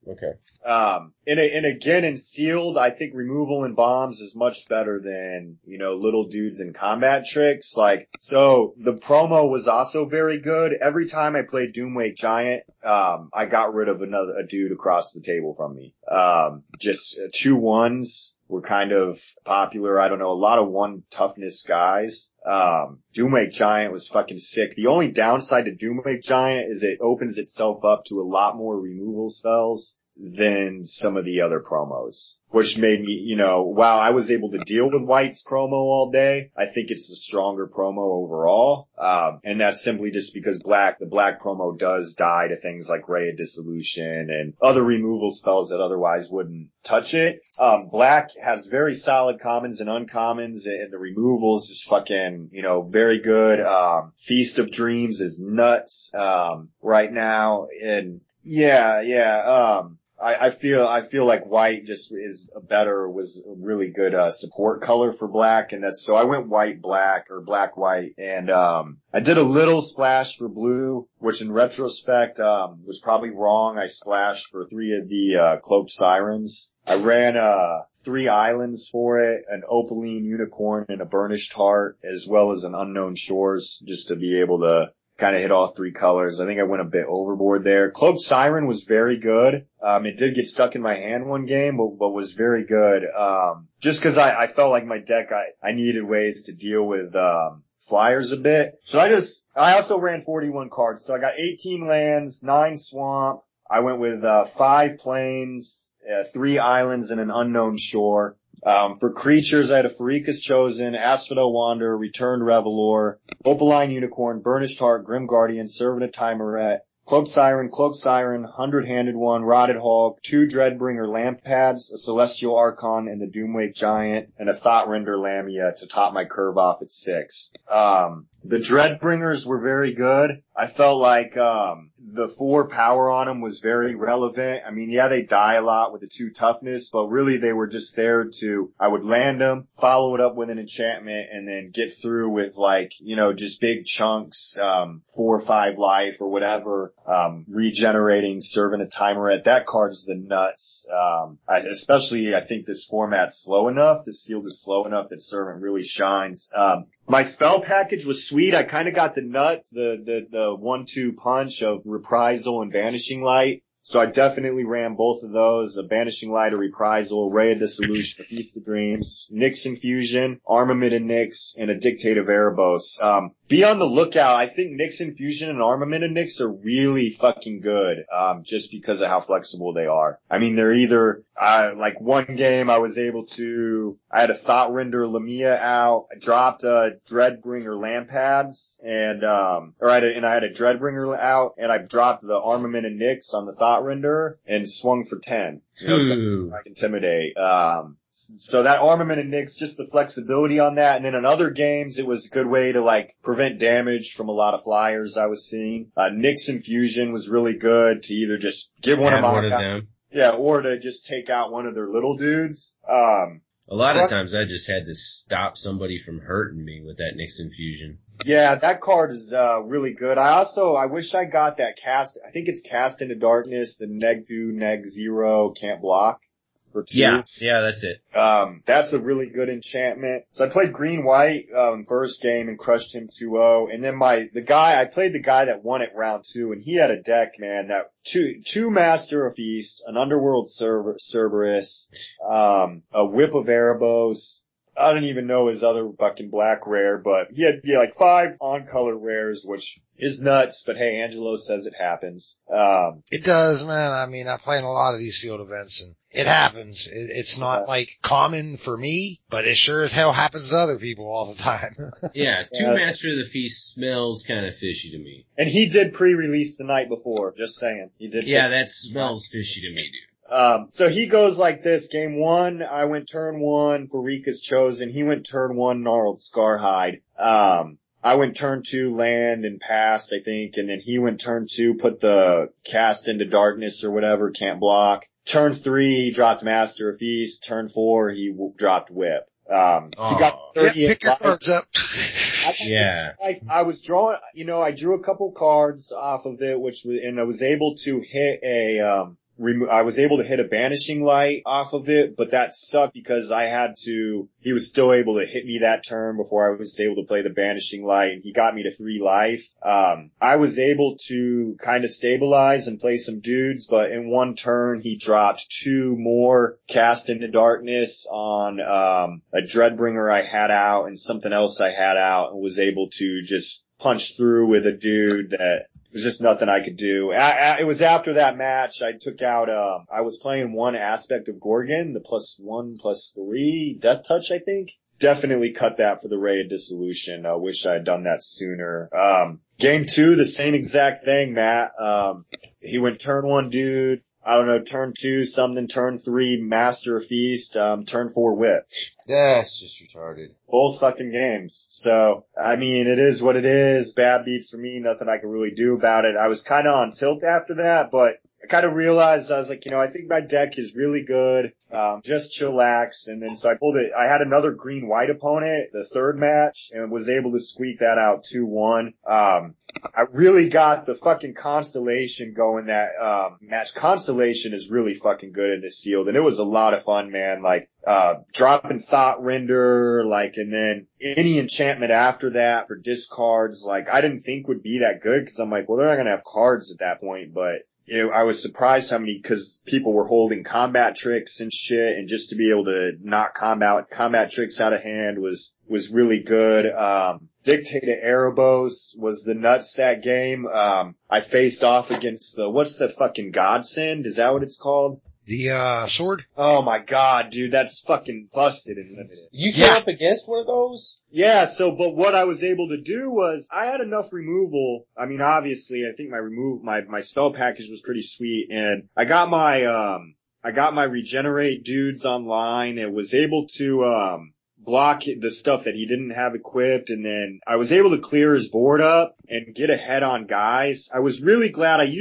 Okay. And again, in sealed, I think removal in bombs is much better than, little dudes in combat tricks. So the promo was also very good. Every time I played Doomwake Giant, I got rid of a dude across the table from me. Just 2-1s were kind of popular. I don't know, a lot of 1 toughness guys. Doomwake Giant was fucking sick. The only downside to Doomwake Giant is it opens itself up to a lot more removal spells than some of the other promos, which made me, while I was able to deal with White's promo all day, I think it's a stronger promo overall. And that's simply just because the black promo does die to things like Ray of Dissolution and other removal spells that otherwise wouldn't touch it. Black has very solid commons and uncommons, and the removals is fucking, very good. Feast of Dreams is nuts, right now. And I feel like white just was a really good, support color for black. And so I went white-black or black-white. And, I did a little splash for blue, which in retrospect, was probably wrong. I splashed for 3 of the, Cloaked Sirens. I ran, 3 islands for it, an Opaline Unicorn and a Burnished Heart, as well as an Unknown Shores, just to be able to kind of hit all 3 colors. I think I went a bit overboard there. Cloaked Siren was very good. It did get stuck in my hand one game, but was very good. Just cause I felt like my deck, I needed ways to deal with, flyers a bit. So I also ran 41 cards. So I got 18 lands, 9 swamp. I went with, 5 plains, 3 islands and an Unknown Shore. For creatures, I had a Farika's Chosen, Asphodel Wanderer, Returned Revelor, Opaline Unicorn, Burnished Heart, Grim Guardian, Servant of Timuret, Cloaked Siren, 100-handed one, Rotted Hog, 2 Dreadbringer Lampads, a Celestial Archon, and the Doomwake Giant, and a Thoughrender Lamia to top my curve off at 6. The Dreadbringers were very good. I felt like, the 4 power on them was very relevant. I mean, yeah, they die a lot with the 2 toughness, but really they were just there I would land them, follow it up with an enchantment, and then get through with just big chunks, 4 or 5 life or whatever, regenerating Servant of Timuret. That card's the nuts. Especially I think this format's slow enough, the sealed is slow enough that Servant really shines. My spell package was sweet. I kind of got the nuts, the 1-2 punch of Reprisal and Vanishing Light. So I definitely ran both of those, a Banishing Light, a Reprisal, Ray of Dissolution, a Feast of Dreams, Nyx Infusion, Armament of Nyx, and a Dictate of Erebos. Be on the lookout. I think Nyx Infusion and Armament of Nyx are really fucking good, just because of how flexible they are. I mean, they're either, one game I had a Thoughrender Lamia out, I dropped a Dreadbringer Lampads, I had a Dreadbringer out, and I dropped the Armament of Nyx on the Thoughrender, and swung for 10. Like Intimidate. So that Armament of Nyx, just the flexibility on that, and then in other games, it was a good way to prevent damage from a lot of flyers I was seeing. Nyx Infusion was really good to either just give one of them. Yeah, or to just take out one of their little dudes. A lot of times I just had to stop somebody from hurting me with that Nyx Infusion. Yeah, that card is really good. I wish I got that I think it's Cast into Darkness, the neg 2, neg 0, can't block for 2. Yeah, that's it. That's a really good enchantment. So I played green-white, first game and crushed him 2-0. And then I played the guy that won it round 2, and he had a deck, man, that two Master of Feast, an Underworld Cerberus, a Whip of Erebos. I don't even know his other fucking black rare, but he had 5 on-color rares, which is nuts, but hey, Angelo says it happens. It does, man. I mean, I play in a lot of these sealed events, and it happens. It's not common for me, but it sure as hell happens to other people all the time. Yeah, 2 Master of the Feast smells kind of fishy to me. And he did pre-release the night before, just saying. He did. Yeah, that smells fishy to me, dude. So he goes like this. Game 1, I went turn 1, Farika's Chosen. He went turn 1, Gnarled Scarhide. I went turn 2, Land and passed, I think, and then he went turn 2, put the Cast into Darkness or whatever, can't block. Turn 3, he dropped Master of Feast. Turn 4, he dropped Whip. He got 38 pick your cards up. Yeah. I was drawing, I drew a couple cards off of it, and I was able to hit a, I was able to hit a banishing light off of it, but that sucked because he was still able to hit me that turn before I was able to play the banishing light, and he got me to 3 life. I was able to kind of stabilize and play some dudes, but in one turn he dropped 2 more cast into darkness on, a Dreadbringer I had out and something else I had out, and was able to just punch through with a dude that was just nothing I could do. It was after that match I took out, I was playing one aspect of Gorgon, the +1/+3 Death Touch, I think. Definitely cut that for the Ray of Dissolution. I wish I had done that sooner. Game 2, the same exact thing, Matt. He went turn 1 dude, I don't know, turn 2 something, turn 3 Master of Feast, turn 4 Whip. That's just retarded. Both fucking games. So, I mean, it is what it is. Bad beats for me, nothing I can really do about it. I was kind of on tilt after that, but I kind of realized, I was like, I think my deck is really good. Just chillax. And then so I pulled it. I had another green-white opponent, the third match, and was able to squeak that out 2-1. I really got the fucking Constellation going that, match. Constellation is really fucking good in this sealed, and it was a lot of fun, man. Like, dropping Thought Render, like, and then any enchantment after that for discards, like, I didn't think would be that good, cause I'm like, well, they're not gonna have cards at that point, but I was surprised how many, cause people were holding combat tricks and shit, and just to be able to knock combat tricks out of hand was really good. Dictate to Erebos was the nuts that game. I faced off against what's the fucking Godsend? Is that what it's called? The, sword? Oh my god, dude, that's fucking busted and limited. You came up against one of those? Yeah, but what I was able to do was, I had enough removal. I mean, obviously, I think my spell package was pretty sweet, and I got my regenerate dudes online and was able to, block the stuff that he didn't have equipped, and then I was able to clear his board up and get ahead on guys. I was really glad. I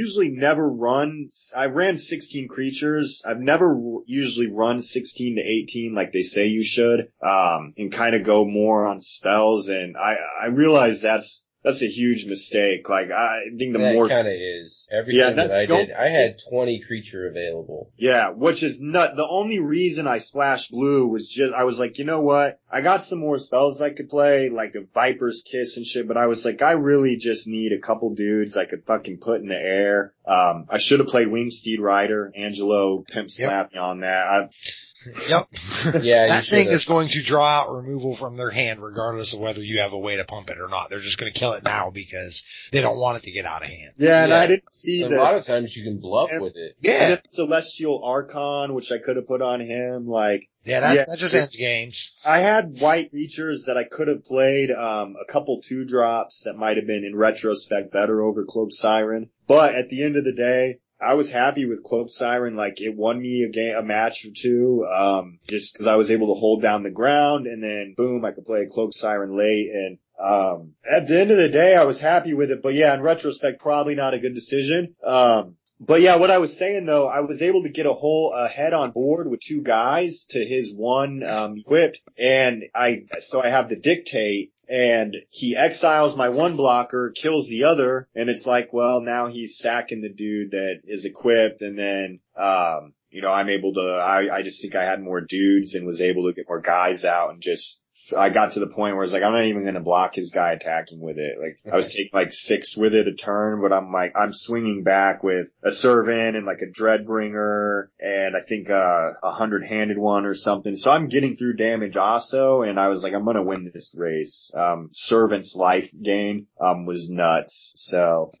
ran 16 creatures. I've never usually run 16 to 18 like they say you should, and kind of go more on spells, and I realized that's a huge mistake. Like, I think that kind of is. Everything that I did, I had 20 creature available. Yeah, which is nut. The only reason I splashed blue was just, I was like, you know what? I got some more spells I could play, like a Viper's Kiss and shit, but I was like, I really just need a couple dudes I could fucking put in the air. I should have played Wingsteed Rider. Angelo pimp slapped me on that. Yep. Yeah, that thing is going to draw out removal from their hand regardless of whether you have a way to pump it or not. They're just going to kill it now because they don't want it to get out of hand. Yeah, and I didn't see this. A lot of times you can bluff with it. Yeah. Celestial Archon, which I could have put on him, like. Yeah, that just ends games. I had white creatures that I could have played, a couple 2-drops that might have been in retrospect better over Cloaked Siren. But at the end of the day, I was happy with Cloaked Siren. Like, it won me a match or 2, just cause I was able to hold down the ground, and then boom, I could play Cloaked Siren late, and at the end of the day, I was happy with it. But yeah, in retrospect, probably not a good decision. But yeah, what I was saying though, I was able to get a head on board with 2 guys to his 1, equipped, and so I have the Dictate, and he exiles my 1 blocker, kills the other, and it's like, well, now he's sacking the dude that is equipped, and then, I'm able to, I just think I had more dudes and was able to get more guys out, and just, I got to the point where it's like, I'm not even going to block his guy attacking with it. Like, I was taking like 6 with it a turn, but I'm swinging back with a Servant and like a Dreadbringer and I think a 100-handed one or something. So I'm getting through damage also, and I was like, I'm going to win this race. Servant's life gain, was nuts. So,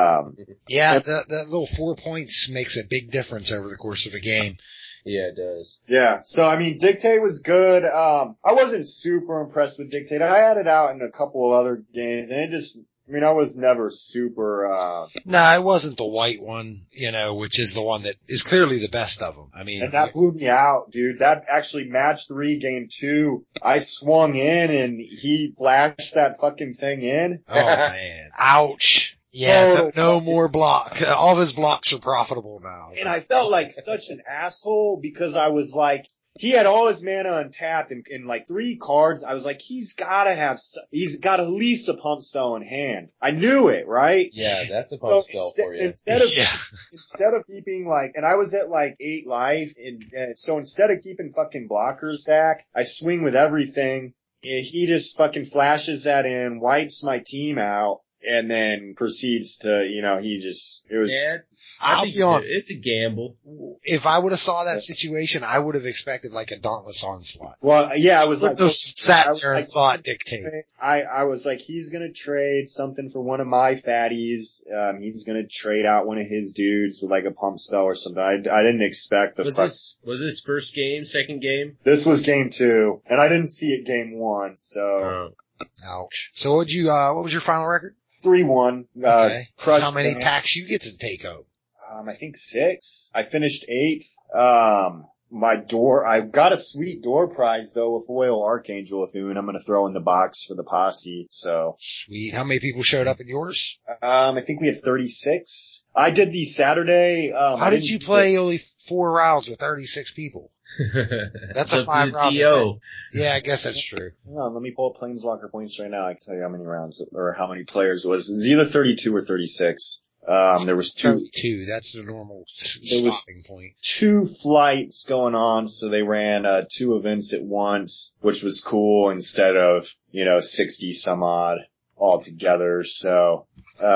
yeah, that little 4 points makes a big difference over the course of a game. Yeah, it does. Yeah. So, I mean, Dictate was good. I wasn't super impressed with Dictate. I had it out in a couple of other games, and I was never super, No, it wasn't the white one, which is the one that is clearly the best of them. I mean. And that blew me out, dude. That actually match 3, game 2. I swung in and he flashed that fucking thing in. Oh man. Ouch. Yeah, no more block. All of his blocks are profitable now. And I felt like such an asshole because I was like, he had all his mana untapped and like 3 cards. I was like, he's got at least a pump spell in hand. I knew it, right? Yeah, that's a pump spell for you. Instead of keeping like, and I was at like 8 life, and so instead of keeping fucking blockers back, I swing with everything. He just fucking flashes that in, wipes my team out, and then proceeds to, I'll be honest. It's a gamble. If I would have saw that situation, I would have expected like a Dauntless Onslaught. Well, yeah, I was like, sat there and thought dictate. I was like, he's gonna trade something for one of my fatties. He's gonna trade out one of his dudes with like a pump spell or something. I didn't expect Was this first game, second game? This was game 2, and I didn't see it game 1, so. Ouch. So what was your final record? 3-1. Okay. How many packs you get to take home? I think 6. I finished 8th. I got a sweet door prize though, a foil Archangel Athun. I'm gonna throw in the box for the posse, so. Sweet. How many people showed up in yours? I think we had 36. I did the Saturday, how did you play only 4 rounds with 36 people? That's a 5 round event. Yeah, I guess that's true. Let me pull up Planeswalker points right now. I can tell you how many rounds or how many players it was. It was either 32 or 36. There was 2. That's the normal stopping point. 2 flights going on, so they ran 2 events at once, which was cool instead of 60 some odd altogether. So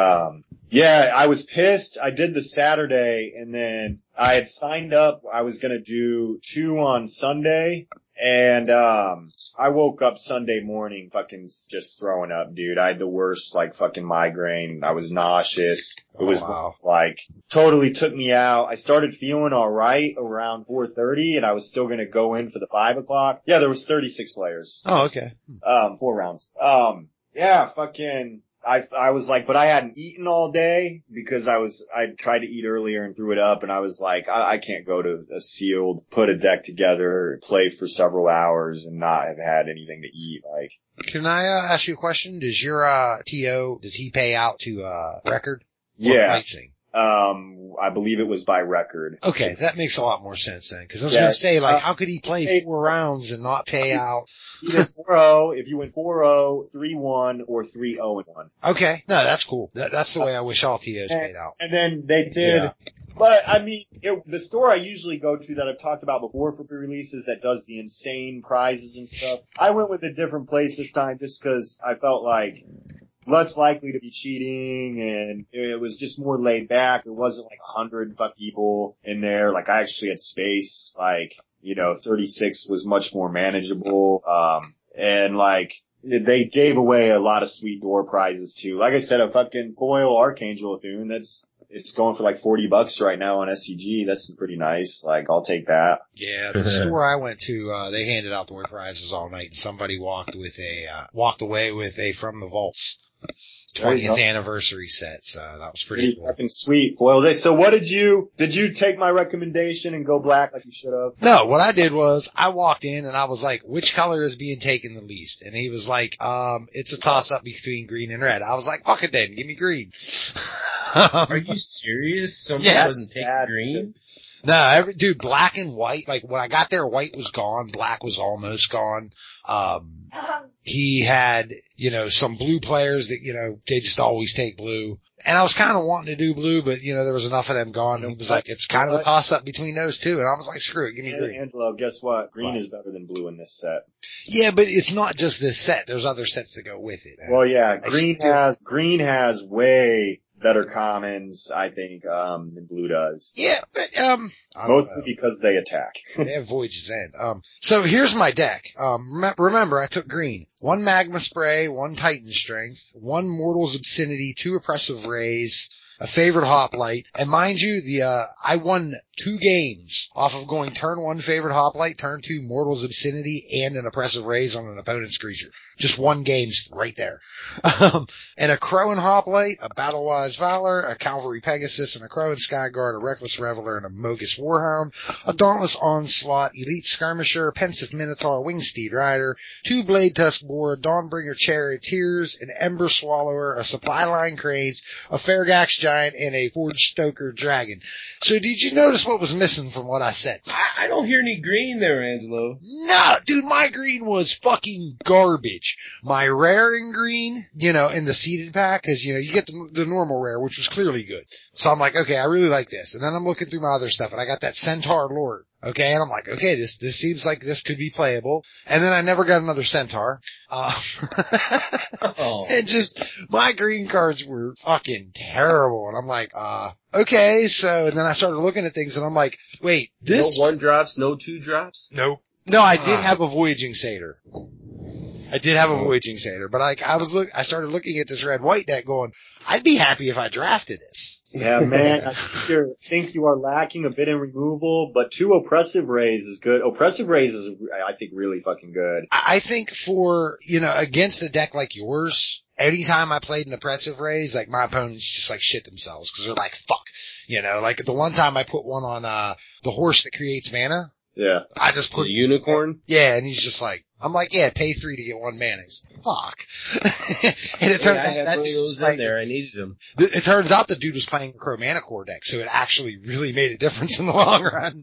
yeah, I was pissed. I did the Saturday, and then I had signed up. I was gonna do 2 on Sunday, and I woke up Sunday morning fucking just throwing up, dude. I had the worst like fucking migraine. I was nauseous. It was like totally took me out. I started feeling alright around 4:30, and I was still gonna go in for the 5 o'clock. Yeah, there was 36 players. Oh, okay. 4 rounds. Yeah, fucking, I was like, but I hadn't eaten all day because I tried to eat earlier and threw it up, and I was like, I can't go to a sealed, put a deck together, play for several hours and not have had anything to eat. Like, can I ask you a question? Does your TO, does he pay out to record? Yeah. Pricing? I believe it was by record. Okay, that makes a lot more sense then, because I was going to say, like, how could he play 4 rounds and not pay out? Either 4-0, if you went 4-0, 3-1, or 3-0-1. Okay, no, that's cool. That's the way I wish all TOs paid out. And then they did, but I mean, the store I usually go to that I've talked about before for pre-releases that does the insane prizes and stuff, I went with a different place this time just because I felt like less likely to be cheating, and it was just more laid back. It wasn't like 100 people in there. Like, I actually had space. Like, 36 was much more manageable. And like, they gave away a lot of sweet door prizes too. Like I said, a fucking foil Archangel Athun, it's going for like $40 right now on SCG. That's pretty nice. Like, I'll take that. Yeah, the store I went to, they handed out door prizes all night, and somebody walked away with a From the Vaults 20th anniversary set, so that was pretty cool. Fucking sweet. Foil. So what did you take my recommendation and go black like you should have? No, what I did was I walked in and I was like, which color is being taken the least? And he was like, it's a toss up between green and red. I was like, fuck it then, give me green. Are you serious? Somebody doesn't take green? No, dude, black and white, like when I got there, white was gone, black was almost gone. He had, some blue players that, they just always take blue. And I was kind of wanting to do blue, but there was enough of them gone. And he was like, it's kind of a toss up between those two. And I was like, screw it, give me green. Angelo, guess what? Green is better than blue in this set. Yeah, but it's not just this set. There's other sets that go with it. Well, yeah, green has way better commons, I think, than blue does. Yeah, but, mostly because they attack. They have Voyage's End. So here's my deck. Remember, I took green. 1 Magma Spray, 1 Titan Strength, 1 Mortal's Obscenity, 2 Oppressive Rays, a Favored Hoplite, and mind you, I won 2 games off of going turn 1 Favored Hoplite, turn 2 Mortal's Obscenity, and an Oppressive Rays on an opponent's creature. Just 1 game right there. And a Crow and Hoplite, a Battle-Wise Valor, a Cavalry Pegasus, and a Crow and Skyguard, a Reckless Reveler, and a Mogus Warhound, a Dauntless Onslaught, Elite Skirmisher, Pensive Minotaur, Wingsteed Rider, 2 Blade Tusk Boar, Dawnbringer Charioteers, an Ember Swallower, a Supply Line Cranes, a Fairgax Giant, and a Forge Stoker Dragon. So did you notice what was missing from what I said. I don't hear any green there, Angelo. No, dude, my green was fucking garbage. My rare and green, in the seeded pack, cause, you get the normal rare, which was clearly good. So I'm like, okay, I really like this. And then I'm looking through my other stuff and I got that Centaur Lord. Okay, and I'm like, okay, this seems like this could be playable. And then I never got another Centaur. And just, my green cards were fucking terrible. And I'm like, okay, so, and then I started looking at things and I'm like, wait, this. No 1-drops, no 2-drops? Nope. No, I did have a Voyaging Satyr. But I started looking at this red-white deck going, I'd be happy if I drafted this. Yeah, man, I think you are lacking a bit in removal, but 2 Oppressive Rays is good. Oppressive Rays is, I think, really fucking good. I think for, against a deck like yours, anytime I played an Oppressive Rays, like my opponents just like shit themselves because they're like, fuck. Like the one time I put one on, the horse that creates mana. Yeah. I just put the unicorn? Yeah, and he's just like, I'm like, yeah, pay 3 to get 1 mana. He's like, fuck. And it turns out I had that one of dude those was in there. I needed them. It turns out the dude was playing a Chromaticor deck, so it actually really made a difference in the long run.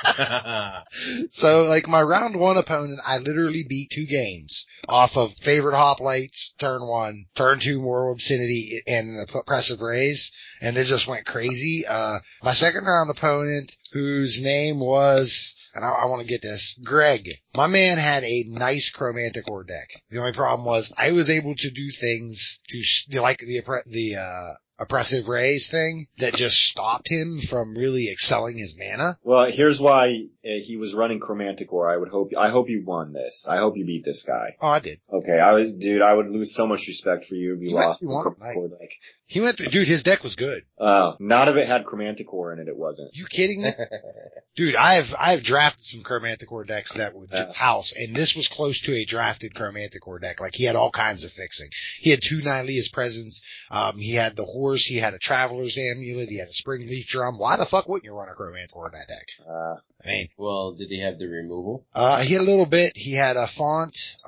So, like, my round 1 opponent, I literally beat 2 games off of Favorite Hoplites, turn 1, turn 2 Moral Obscenity, and an Oppressive Rays, and they just went crazy. My second round opponent, whose name was, and I want to get this, Greg. My man had a nice Chromanticor deck. The only problem was I was able to do things to, like the Oppressive Rays thing that just stopped him from really excelling his mana. Well, here's why he was running Chromanticor. I hope you won this. I hope you beat this guy. Oh, I did. Okay, I would lose so much respect for you if you lost the Chromanticor deck. He went through, dude, his deck was good. None of it had Chromanticor in it, it wasn't. You kidding me? Dude, I've drafted some Chromanticor decks that would just house, and this was close to a drafted Chromanticor deck. Like, he had all kinds of fixing. He had 2 Nylea's Presence, he had the horse, he had a Traveler's Amulet, he had a Spring Leaf Drum. Why the fuck wouldn't you run a Chromanticor in that deck? Well, did he have the removal? He had a little bit. He had a font,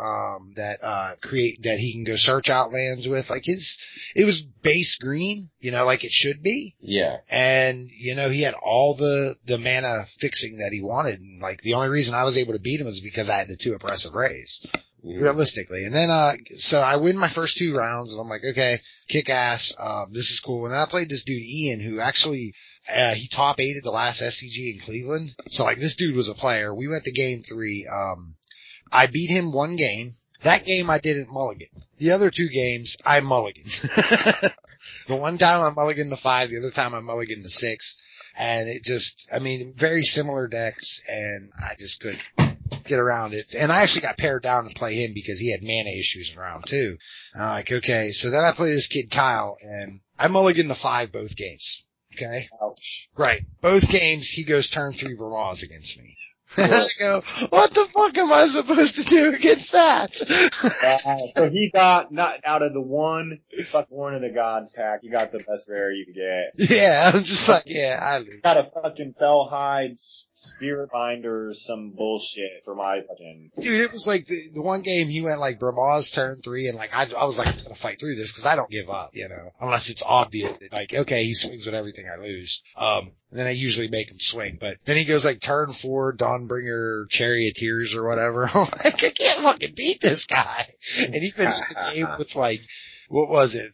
that he can go search out lands with. Like it was base green, like it should be. Yeah. And, he had all the mana fixing that he wanted. And like the only reason I was able to beat him was because I had the 2 Oppressive Rays. Realistically. And then, so I win my first 2 rounds and I'm like, okay, kick ass. This is cool. And then I played this dude, Ian, who actually, he top 8 at the last SCG in Cleveland. So like this dude was a player. We went to game 3. I beat him 1 game. That game I didn't mulligan. The other 2 games, I mulliganed. The one time I mulliganed to 5, the other time I mulliganed to 6. And it just, very similar decks and I just couldn't get around it. And I actually got pared down to play him because he had mana issues in round 2. And I'm like, okay. So then I play this kid Kyle and I mulliganed to 5 both games. Okay. Ouch. Right. Both games he goes turn 3 Vermaz against me. And I go, what the fuck am I supposed to do against that? So he got, not out of the one of the gods pack, he got the best rare you could get. Yeah, I'm just like, yeah, I lose. Got a fucking Fellhide, Spirit Binder, some bullshit for my fucking... Dude, it was like the one game he went like Vermaz turn 3 and like I was like, I'm gonna fight through this because I don't give up, unless it's obvious that like, okay, he swings with everything I lose. And then I usually make him swing, but then he goes like turn 4, Dawnbringer, Charioteers or whatever. I'm like, I can't fucking beat this guy. And he finished the game with like, what was it?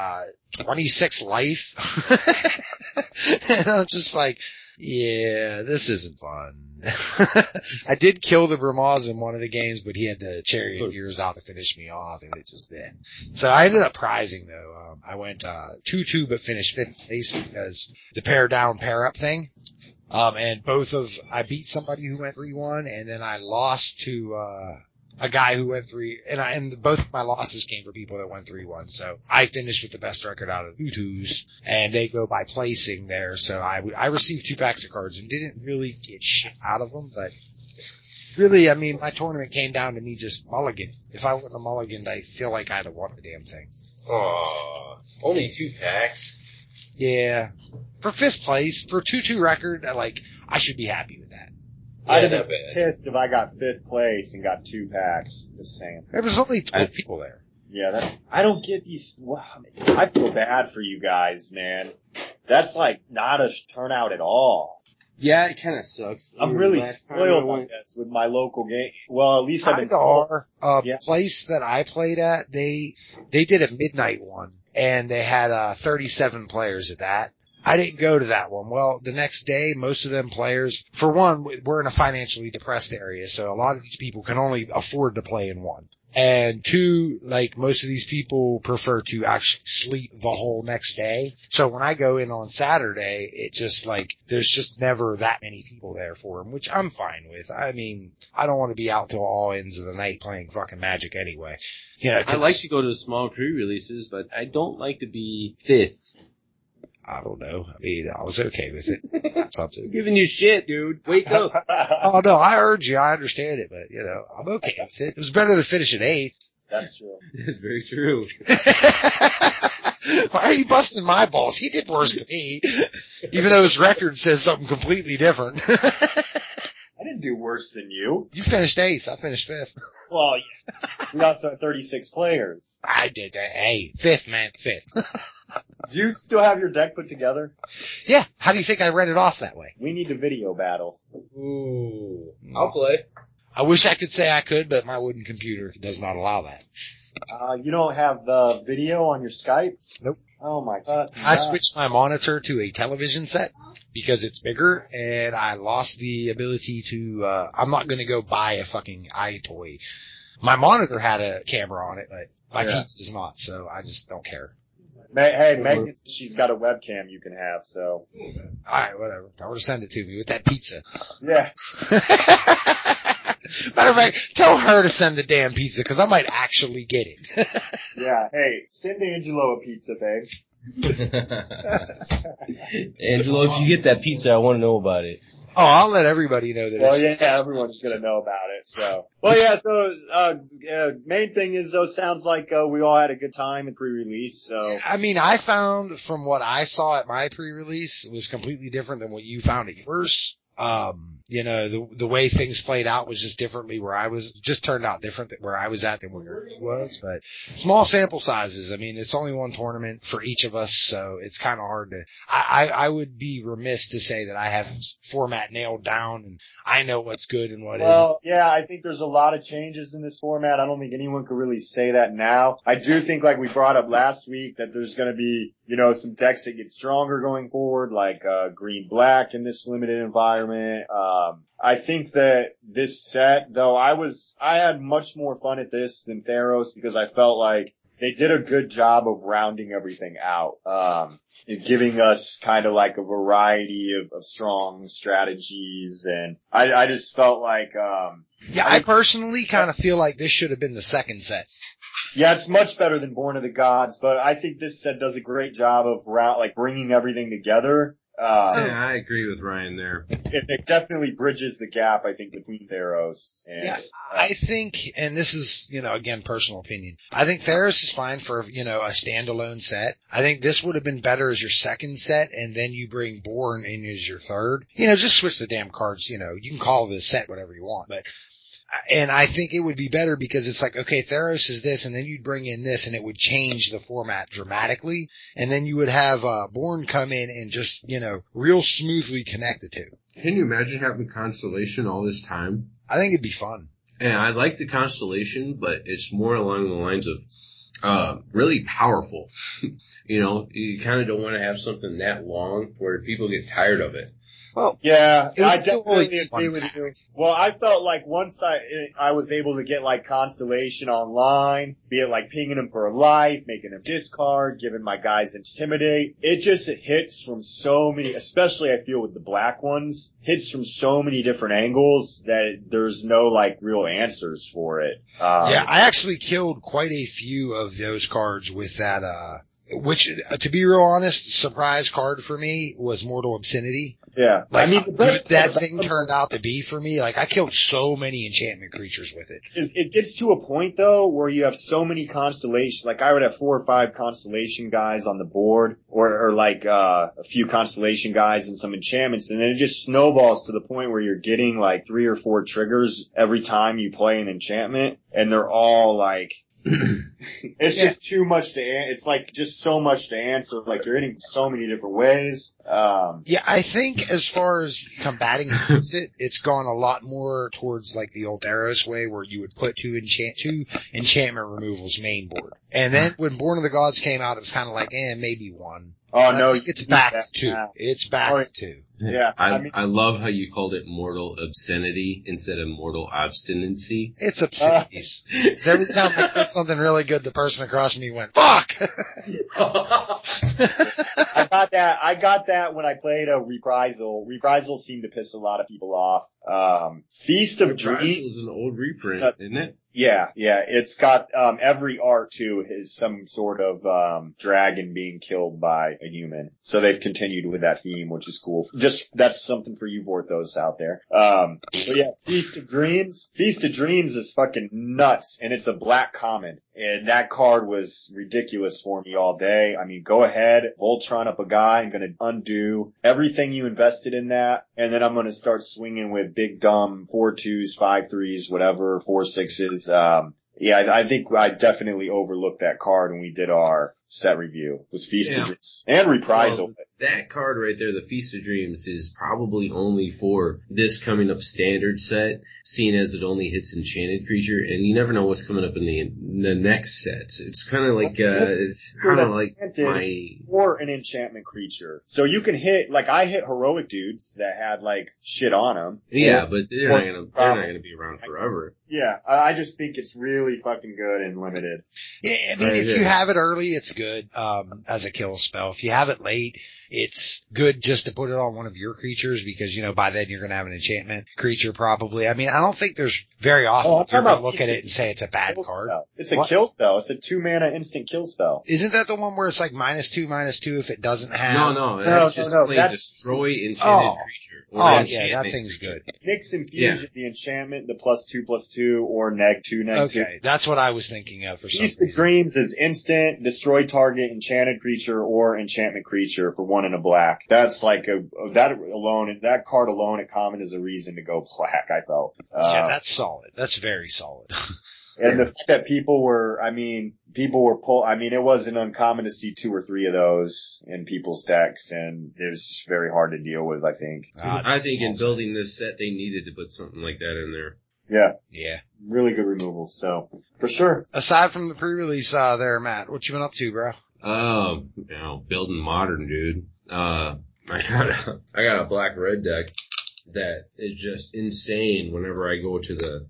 26 life. And I'm just like, yeah, this isn't fun. I did kill the Vermaz in one of the games, but he had the Charioteers out to finish me off, and it just did. So I ended up prizing though. I went 2-2, but finished 5th place because the pair down, pair up thing. And I beat somebody who went 3-1, and then I lost to a guy who went 3, and both of my losses came for people that went 3-1. So I finished with the best record out of the 2-2s, and they go by placing there. So I received 2 packs of cards and didn't really get shit out of them, but really, my tournament came down to me just mulligan. If I wouldn't have mulliganed, I feel like I'd have won the damn thing. Aw, only 2 packs? Yeah. For 5th place, for 2-2 record, I should be happy with that. I'd have been pissed if I got 5th place and got 2 packs. Just saying. There was only 12 people there. Yeah, I don't get these. I feel bad for you guys, man. That's like not a turnout at all. Yeah, it kind of sucks. I'm really Last time spoiled, I I went- guess, with my local game. Well, at least I've been Kinda are. Yeah. Place that I played at, they did a midnight one, and they had 37 players at that. I didn't go to that one. Well, the next day, most of them players, for one, we're in a financially depressed area, so a lot of these people can only afford to play in one. And two, like, most of these people prefer to actually sleep the whole next day. So when I go in on Saturday, it's just like, there's just never that many people there for them, which I'm fine with. I mean, I don't want to be out till all ends of the night playing fucking Magic anyway. Yeah, I like to go to the small pre-releases, but I don't like to be fifth. I don't know. I mean, I was okay with it. That's I'm something. giving you shit, dude. Wake up. Oh no, I heard you. I understand it, but you know, I'm okay with it. It was better than finishing eighth. That's true. That's very true. Why are you busting my balls? He did worse than me, even though his record says something completely different. I didn't do worse than you. You finished eighth. I finished fifth. Well, yeah. We also had 36 players. I did. Hey, fifth, man, fifth. Do you still have your deck put together? Yeah. How do you think I read it off that way? We need a video battle. Ooh. I'll play. I wish I could say I could, but my wooden computer does not allow that. You don't have the video on your Skype? Nope. Oh my god. I switched my monitor to a television set because it's bigger, and I lost the ability to, I'm not gonna go buy a fucking iToy. My monitor had a camera on it, but my TV does not, so I just don't care. Hey, Megan, she's got a webcam you can have, so. Alright, whatever. Tell her to send it to me with that pizza. Yeah. Matter of fact, tell her to send the damn pizza, cause I might actually get it. Yeah, hey, send Angelo a pizza, babe. Angelo, if you get that pizza, I want to know about it. Oh, I'll let everybody know that Well, it's... yeah, everyone's gonna know about it, so. Well, yeah, so, main thing is though, sounds like, we all had a good time in pre-release, so. I mean, I found from what I saw at my pre-release was completely different than what you found at yours. You know, the way things played out was just differently where I was, just turned out different than where I was at than where he was, but small sample sizes. I mean, it's only one tournament for each of us, so it's kind of hard to, I would be remiss to say that I have format nailed down and I know what's good and what isn't. Well, yeah, I think there's a lot of changes in this format. I don't think anyone could really say that now. I do think, like we brought up last week, that there's gonna be, you know, some decks that get stronger going forward, like, green-black in this limited environment. I think that this set, though, I had much more fun at this than Theros because I felt like they did a good job of rounding everything out. And giving us kind of like a variety of strong strategies, and I just felt like, yeah, I personally kind of feel like this should have been the second set. yeah, it's much better than Born of the Gods, but I think this set does a great job of bringing everything together. Yeah, I agree with Ryan there. It definitely bridges the gap, I think, between Theros and... Yeah, I think, and this is, you know, again, personal opinion. I think Theros is fine for, you know, a standalone set. I think this would have been better as your second set, and then you bring Born in as your third. You know, just switch the damn cards, you know, you can call the set whatever you want, but... And I think it would be better because it's like, okay, Theros is this, and then you'd bring in this, and it would change the format dramatically. And then you would have Born come in and just, you know, real smoothly connect the two. Can you imagine having Constellation all this time? I think it'd be fun. And I like the Constellation, but it's more along the lines of really powerful. You know, you kind of don't want to have something that long where people get tired of it. Well, yeah, it would I still definitely only be agree one with pack. you. Well, I felt like once I was able to get like Constellation online, be it like pinging them for a life, making them discard, giving my guys Intimidate, it hits from so many, especially I feel with the black ones, hits from so many different angles that there's no like real answers for it. Yeah, I actually killed quite a few of those cards with that, which, to be real honest, surprise card for me was Mortal Obscenity. Yeah. Like, I mean, the best that part thing about turned out to be for me, like, I killed so many enchantment creatures with it. it gets to a point though where you have so many constellations, like I would have 4 or 5 constellation guys on the board, or like, a few constellation guys and some enchantments, and then it just snowballs to the point where you're getting like 3 or 4 triggers every time you play an enchantment, and they're all like, It's just too much to it's like just so much to answer. Like you're hitting so many different ways. Yeah, I think as far as combating against it, it's gone a lot more towards like the old Theros way where you would put two enchantment removals main board. And then when Born of the Gods came out, it was kind of like, maybe one. Oh But no, I think it's back to two. Yeah. It's back to two. Yeah, I love how you called it mortal obscenity instead of mortal obstinacy. It's obscenities. Because every time I said something really good, the person across me went, fuck! I got that when I played a Reprisal. Reprisal seemed to piss a lot of people off. Feast of Reprisal Dreams is an old reprint, isn't it? Yeah. It's got, every art too is some sort of, dragon being killed by a human. So they've continued with that theme, which is cool. Just, that's something for you Vorthos out there. But yeah, Feast of Dreams is fucking nuts, and it's a black common. And that card was ridiculous for me all day. I mean, go ahead, Voltron up a guy. I'm gonna undo everything you invested in that, and then I'm gonna start swinging with big dumb 4-2s, 5-3s, whatever, 4-6s. I think I definitely overlooked that card when we did our set review. It was Feast of Dreams and Reprisal. Well, that card right there, the Feast of Dreams, is probably only for this coming up standard set, seeing as it only hits enchanted creature, and you never know what's coming up in the next sets. It's kind of like, it's kind of like or an enchantment creature. So you can hit, like I hit heroic dudes that had like shit on them. Yeah, but they're not gonna be around forever. Yeah, I just think it's really fucking good and limited. Yeah, I mean, if you have it early, it's good, as a kill spell. If you have it late, it's good just to put it on one of your creatures because, by then you're going to have an enchantment creature probably. I mean, I don't think there's very often you're going to look at it and say it's a bad card. It's a kill spell. It's a 2-mana instant kill spell. Isn't that the one where it's like -2/-2 if it doesn't have? No, that's just plain destroy enchanted creature. That thing's good. Mix and fuse the enchantment, the +2/+2 or -2/-2. Okay, that's what I was thinking of for some reason. Feast of Dreams is instant, destroy target enchanted creature or enchantment creature for 1 and a black. That's like that card alone at common is a reason to go black, I felt. Yeah, that's solid. That's very solid. And the fact that people were it wasn't uncommon to see 2 or 3 of those in people's decks, and it was very hard to deal with, I think. I think in building this set, they needed to put something like that in there. Yeah. Really good removal, so, for sure. Aside from the pre-release, there, Matt, what you been up to, bro? Building modern, dude. I got a black-red deck that is just insane whenever I go to the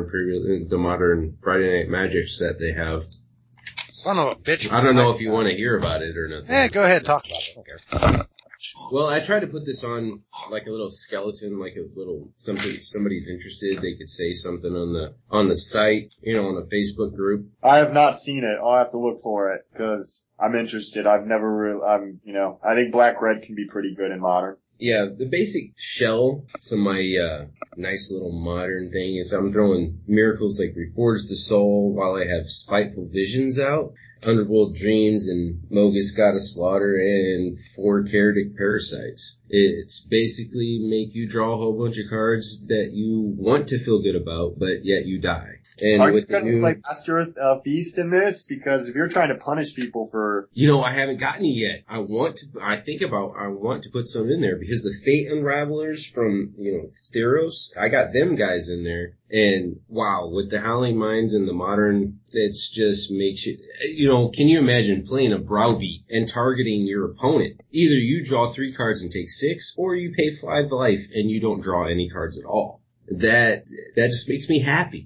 modern Friday Night Magic set they have. Son of a bitch. I don't know if you want to hear about it or not. Yeah, go ahead, talk about it. I don't care. Well, I tried to put this on like a little skeleton, like a little something. Somebody's interested, they could say something on the site, on the Facebook group. I have not seen it. I'll have to look for it because I'm interested. I've never I think black-red can be pretty good in modern. Yeah, the basic shell to my nice little modern thing is I'm throwing miracles like Reforge the Soul while I have Spiteful Visions out, Underworld Dreams and Mogis Goddess Slaughter, and 4 Keratic Parasites. It's basically make you draw a whole bunch of cards that you want to feel good about, but yet you die. And are you going to play Master Feast in this? Because if you're trying to punish people for... I haven't gotten it yet. I want to put some in there because the Fate Unravelers from, Theros, I got them guys in there. And wow, with the Howling Minds and the modern, it's just makes you, can you imagine playing a browbeat and targeting your opponent? Either you draw 3 cards and take 6, or you pay 5 life and you don't draw any cards at all. That just makes me happy.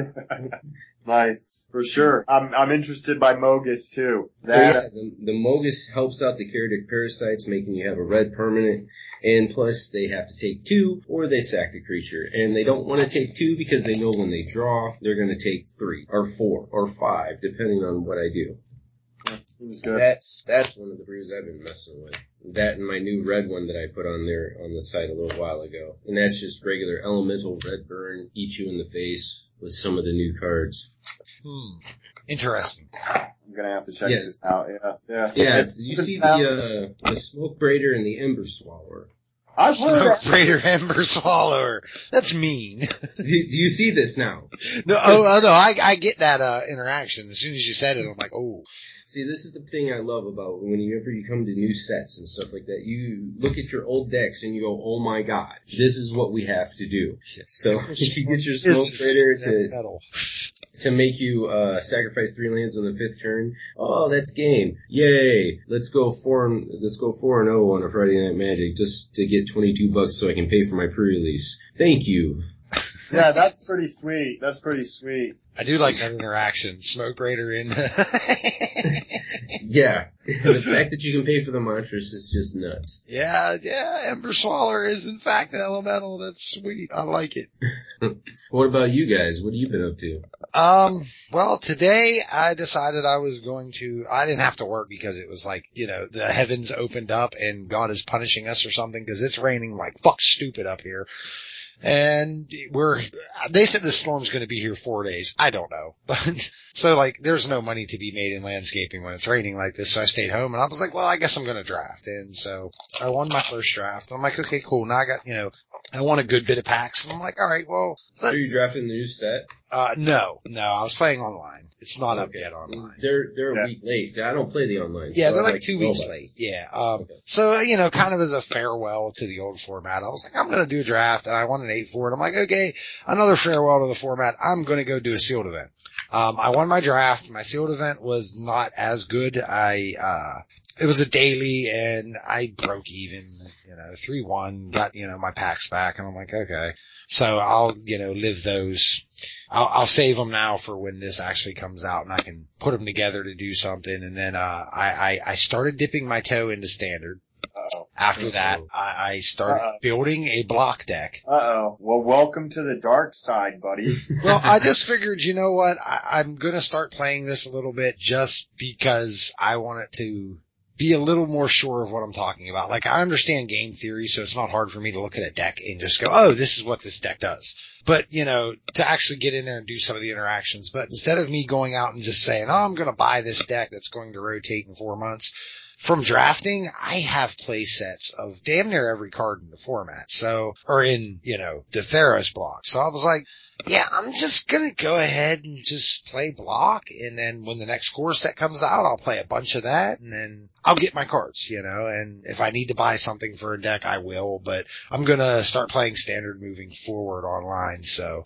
Nice. For sure. I'm interested by Mogis too. The Mogis helps out the Keratic Parasites, making you have a red permanent, and plus they have to take 2 or they sack the creature. And they don't want to take 2 because they know when they draw, they're going to take 3 or 4 or 5, depending on what I do. Good. That's one of the brews I've been messing with. That and my new red one that I put on there on the site a little while ago. And that's just regular elemental red burn, eat you in the face with some of the new cards. Interesting. I'm gonna have to check this out. Yeah. Yeah. Did you see the Smoke Braider and the Ember Swallower? I've heard Smoke Raider Ember Swallower. That's mean. Do you see this now? No, no, I get that, interaction. As soon as you said it, I'm like, oh. See, this is the thing I love about whenever you come to new sets and stuff like that. You look at your old decks and you go, oh my god, this is what we have to do. So if you get your Smoke Raider to make you sacrifice 3 lands on the 5th turn, oh, that's game. Yay. Let's go 4-0 on a Friday Night Magic just to get $22 so I can pay for my pre-release. Thank you. Yeah, that's pretty sweet. That's pretty sweet. I do like that interaction. Smoke Raider in. Yeah. The fact that you can pay for the mantras is just nuts. Yeah, Ember Swallower is in fact an elemental. That's sweet. I like it. What about you guys? What have you been up to? Well, today I decided I didn't have to work because it was like, the heavens opened up and God is punishing us or something because it's raining like fuck stupid up here. And they said the storm's going to be here 4 days. I don't know. So like, there's no money to be made in landscaping when it's raining like this. So I stayed home and I was like, well, I guess I'm going to draft. And so I won my first draft. I'm like, okay, cool. Now I got, I won a good bit of packs. And I'm like, all right, well. So you drafting the new set? No, I was playing online. It's not up yet online. They're a week late. I don't play the online. Yeah, so they're I like 2 weeks late. Yeah. Okay. So, kind of as a farewell to the old format, I was like, I'm going to do a draft and I won an 8-4 and I'm like, okay, another farewell to the format. I'm going to go do a sealed event. I won my draft. My sealed event was not as good. It was a daily and I broke even, 3-1, got, my packs back and I'm like, okay. So I'll, live those. I'll save them now for when this actually comes out and I can put them together to do something. And then, I started dipping my toe into standard. Uh-oh. After that, I started building a block deck. Uh-oh. Well, welcome to the dark side, buddy. Well, I just figured, you know what? I'm gonna start playing this a little bit just because I want it to be a little more sure of what I'm talking about. Like, I understand game theory, so it's not hard for me to look at a deck and just go, oh, this is what this deck does. But, to actually get in there and do some of the interactions. But instead of me going out and just saying, oh, I'm going to buy this deck that's going to rotate in 4 months, from drafting, I have play sets of damn near every card in the format. So, or in, the Theros block. So I was like, yeah, I'm just gonna go ahead and just play block, and then when the next core set comes out, I'll play a bunch of that, and then I'll get my cards, and if I need to buy something for a deck, I will, but I'm gonna start playing standard moving forward online, so.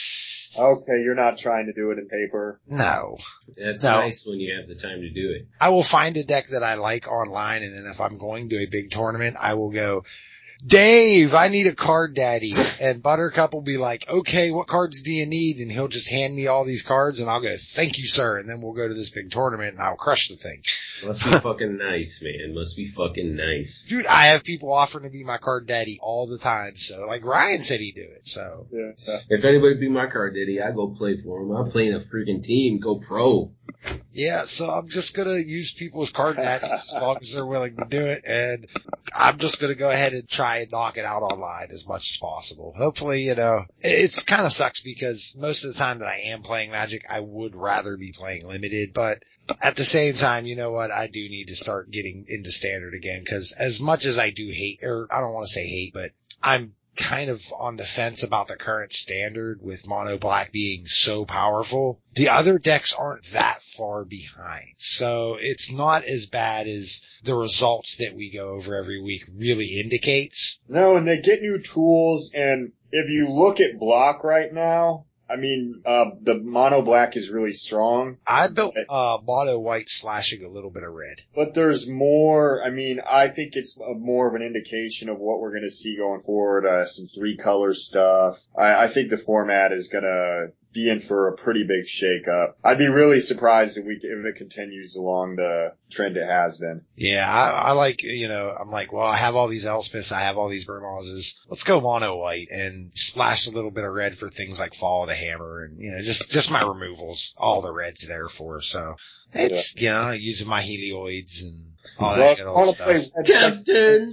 Okay, you're not trying to do it in paper. No. It's nice when you have the time to do it. I will find a deck that I like online, and then if I'm going to a big tournament, I will go, Dave, I need a card daddy. And Buttercup will be like, okay, what cards do you need? And he'll just hand me all these cards and I'll go, thank you, sir. And then we'll go to this big tournament and I'll crush the thing. Must be fucking nice, man. Must be fucking nice. Dude, I have people offering to be my card daddy all the time. So, like Ryan said he'd do it, so. Yeah. If anybody be my card daddy, I go play for him. I'm playing a freaking team. Go pro. Yeah, so I'm just gonna use people as card daddies as long as they're willing to do it, and I'm just gonna go ahead and try and knock it out online as much as possible. Hopefully, it's kinda sucks because most of the time that I am playing Magic, I would rather be playing limited, but at the same time, you know what, I do need to start getting into standard again, cause as much as I do hate, or I don't wanna say hate, but I'm kind of on the fence about the current standard with mono black being so powerful. The other decks aren't that far behind. So it's not as bad as the results that we go over every week really indicates. No, and they get new tools, and if you look at block right now, I mean, the mono black is really strong. I built, mono white slashing a little bit of red. But there's more, I think it's more of an indication of what we're gonna see going forward, some 3-color stuff. I think the format is gonna be in for a pretty big shakeup. I'd be really surprised if it continues along the trend it has been. Yeah, I like, I'm like, well, I have all these Elspeths, I have all these Burmazes. Let's go mono white and splash a little bit of red for things like Fall of the Hammer and, just my removals, all the red's there for. So it's, using my helioids and all that good old stuff. Captain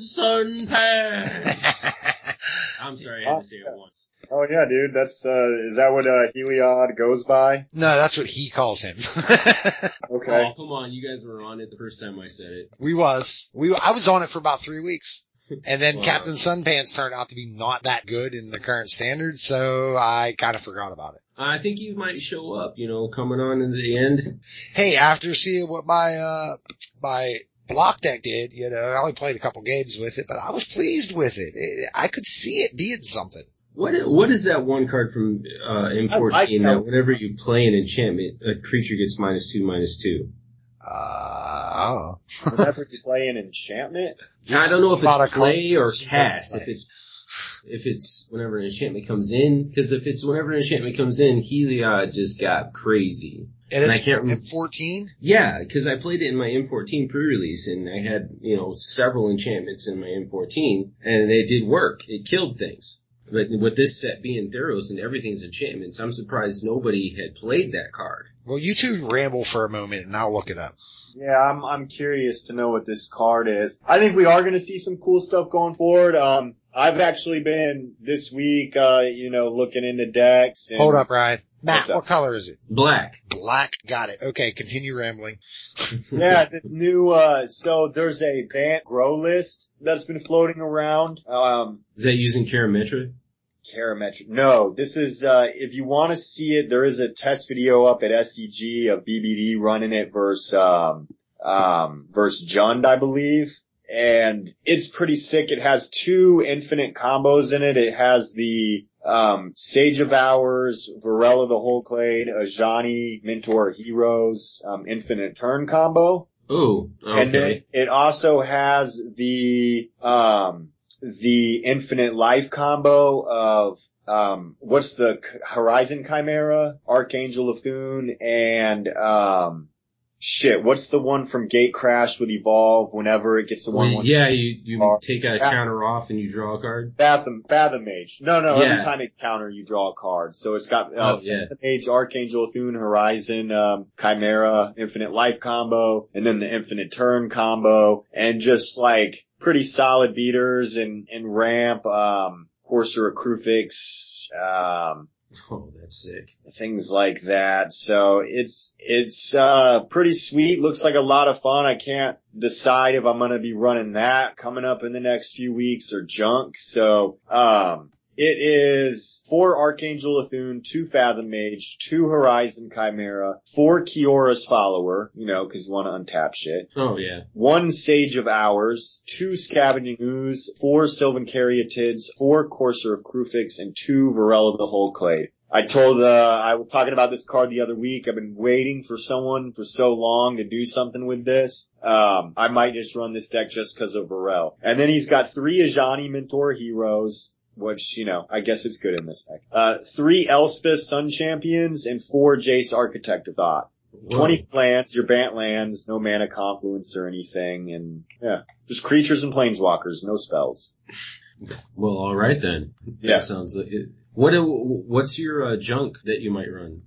Sunpass! I'm sorry, I had to say it once. Oh yeah, dude, that's, is that what, Heliod goes by? No, that's what he calls him. Okay. Oh, come on, you guys were on it the first time I said it. I was on it for about 3 weeks. And then Wow. Captain Sunpants turned out to be not that good in the current standards, so I kind of forgot about it. I think you might show up, coming on in the end. Hey, after seeing what my block deck did, I only played a couple games with it, but I was pleased with it. I could see it being something. What is that one card from M14 that whenever you play an enchantment, a creature gets -2/-2? Oh. Whenever you play an enchantment? Now, I don't know if Not a it's play or card. cast. If it's whenever an enchantment comes in, because if it's whenever an enchantment comes in, Heliod just got crazy. And I it's can't remember. M14? Yeah, because I played it in my M14 pre-release, and I had, several enchantments in my M14, and they did work. It killed things. But with this set being Theros and everything's enchantments, I'm surprised nobody had played that card. Well, you two ramble for a moment and I'll look it up. Yeah, I'm curious to know what this card is. I think we are going to see some cool stuff going forward. I've actually been this week, looking into decks. And Hold up, Ryan. Matt, What's up? what color is it? Black. Black. Got it. Okay, continue rambling. Yeah, this new, so there's a Bant grow list that's been floating around. Is that using Karametra? Karametric. No, this is, if you want to see it, there is a test video up at SCG of BBD running it versus Jund, I believe. And it's pretty sick. It has 2 infinite combos in it. It has the, Sage of Hours, Varela the Whole Clade, Ajani, Mentor Heroes, infinite turn combo. Oh, okay. And then it also has the infinite life combo of, what's the Horizon Chimera, Archangel of Thune, and, what's the one from Gatecrash with Evolve whenever it gets the one? Yeah, you take a counter off and you draw a card. Fathom Mage. No, Yeah. every time it counter you draw a card. So it's got, Fathom Mage, Archangel of Thune, Horizon, Chimera, infinite life combo, and then the infinite turn combo, and just like, pretty solid beaters and ramp, Courser of Krufix, Oh, that's sick. things like that. So it's pretty sweet. Looks like a lot of fun. I can't decide if I'm going to be running that coming up in the next few weeks or junk. So, it is 4 Archangel of Thune, 2 Fathom Mage, 2 Horizon Chimera, 4 Kiora's Follower, cause you want to untap shit. Oh, yeah. 1 Sage of Hours, 2 Scavenging Ooze, 4 Sylvan Caryatids, 4 Courser of Krufix, and 2 Varela the Whole Clade. I was talking about this card the other week. I've been waiting for someone for so long to do something with this. I might just run this deck just cause of Varel. And then he's got 3 Ajani Mentor Heroes, which, I guess it's good in this deck. 3 Elspeth Sun Champions and 4 Jace Architect of Thought. Whoa. 20 lands, your Bant lands, no mana confluence or anything, and yeah, just creatures and planeswalkers, no spells. Well, alright then. Yeah. That sounds like it. What's your junk that you might run?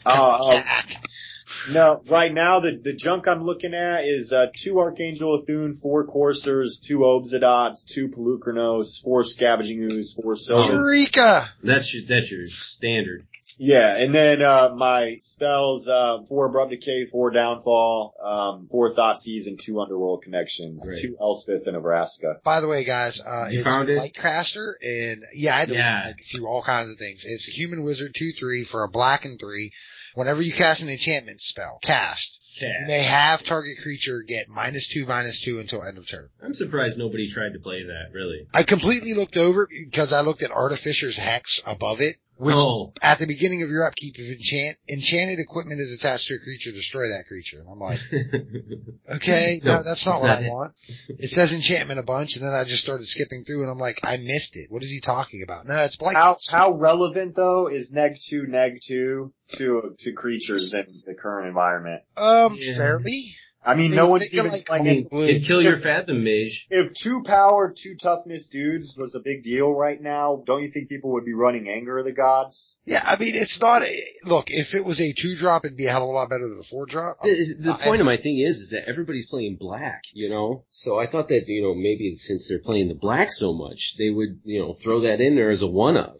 No, right now the junk I'm looking at is 2 Archangel of Thune, 4 Coursers, 2 Obsidots, 2 Pelucranos, 4 Scavenging Ooze, 4 Sylvan. Eureka! That's your standard. Yeah, and then my spells 4 Abrupt Decay, 4 Downfall, 4 Thoughtseize, and 2 Underworld Connections, Right. 2 Elspeth and Nebraska. By the way, guys, You it's found it? Lightcaster, and I had to look through all kinds of things. It's a human wizard 2/3 for a black and 3. Whenever you cast an enchantment spell, you may have target creature get -2/-2 until end of turn. I'm surprised nobody tried to play that, really. I completely looked over it because I looked at Artificer's Hex above it, which is at the beginning of your upkeep, if enchanted equipment is attached to a creature, destroy that creature. And I'm like, okay, no, that's not what I want. It says enchantment a bunch, and then I just started skipping through, and I'm like, I missed it. What is he talking about? No, it's Blight. How relevant though is neg 2 to creatures in the current environment? Fairly. I mean, no one's even playing. It'd kill your Fathom Mage. If 2 power, 2 toughness dudes was a big deal right now, don't you think people would be running Anger of the Gods? Yeah, I mean, it's not look, if it was a 2-drop, it'd be a hell of a lot better than a 4-drop. The point of my thing is that everybody's playing black, So I thought that, maybe since they're playing the black so much, they would, throw that in there as a one-of.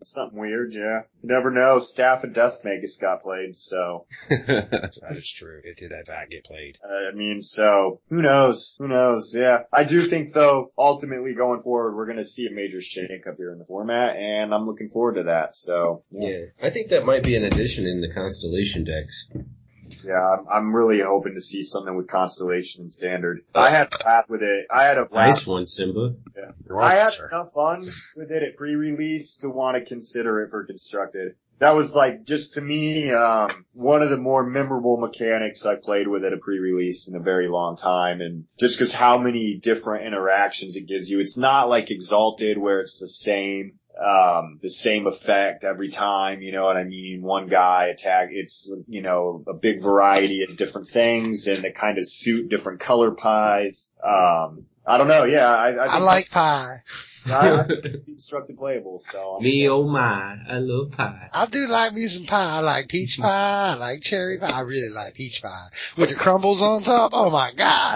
Something weird, yeah. You never know. Staff of Death Magus got played, so. That is true. It did in fact get played. So, who knows? Who knows? Yeah. I do think, though, ultimately going forward, we're gonna see a major shake-up here in the format, and I'm looking forward to that, so. Yeah. I think that might be an addition in the Constellation decks. Yeah, I'm really hoping to see something with Constellation and Standard. I had a blast with it. Nice one, Simba. Yeah. You're welcome, I had sir. enough fun with it at pre-release to want to consider it for Constructed. That was like, just to me, one of the more memorable mechanics I played with at a pre-release in a very long time. And just cause how many different interactions it gives you. It's not like Exalted where it's the same effect every time, you know what I mean? One guy attack, it's, you know, a big variety of different things and it kind of suit different color pies. I don't know, yeah, I I like pie. I think Constructed playable, so. Me, oh my, I love pie. I do like me some pie. I like peach pie. I like cherry pie. I really like peach pie. With the crumbles on top. Oh my God.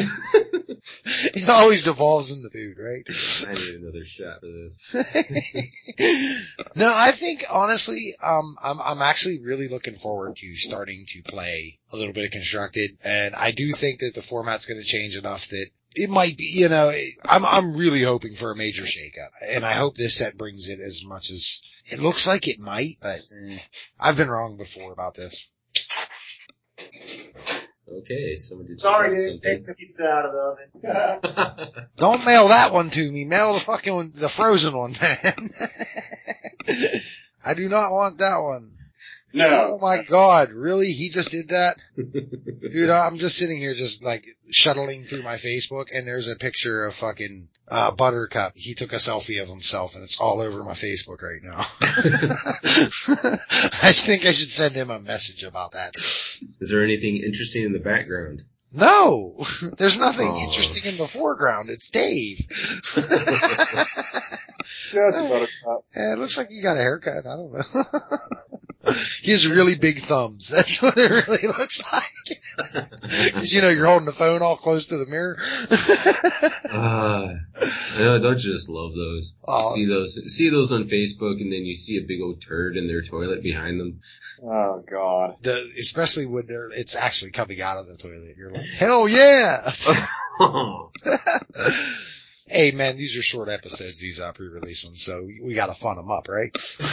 It always devolves into food, right? I need another shot for this. No, I think honestly, I'm actually really looking forward to starting to play a little bit of Constructed, and I do think that the format's going to change enough that it might be, you know, I'm really hoping for a major shakeup, and I hope this set brings it as much as it looks like it might, but I've been wrong before about this. Okay, somebody just Sorry, said dude, take the pizza out of the oven. something. Don't mail that one to me. Mail the fucking one, the frozen one, man. I do not want that one. No. Oh my God, really? He just did that? Dude, I'm just sitting here just like shuttling through my Facebook and there's a picture of fucking, Buttercup. He took a selfie of himself and it's all over my Facebook right now. I think I should send him a message about that. Is there anything interesting in the background? No! There's nothing Aw. interesting in the foreground. It's Dave. Just Buttercup. Yeah, it looks like he got a haircut. I don't know. He has really big thumbs. That's what it really looks like. Cause you know, you're holding the phone all close to the mirror. Don't you just love those? Oh. See those on Facebook and then you see a big old turd in their toilet behind them. Oh God. Especially when it's actually coming out of the toilet. You're like, hell yeah! Hey man, these are short episodes, these pre-release ones, so we gotta fun them up, right?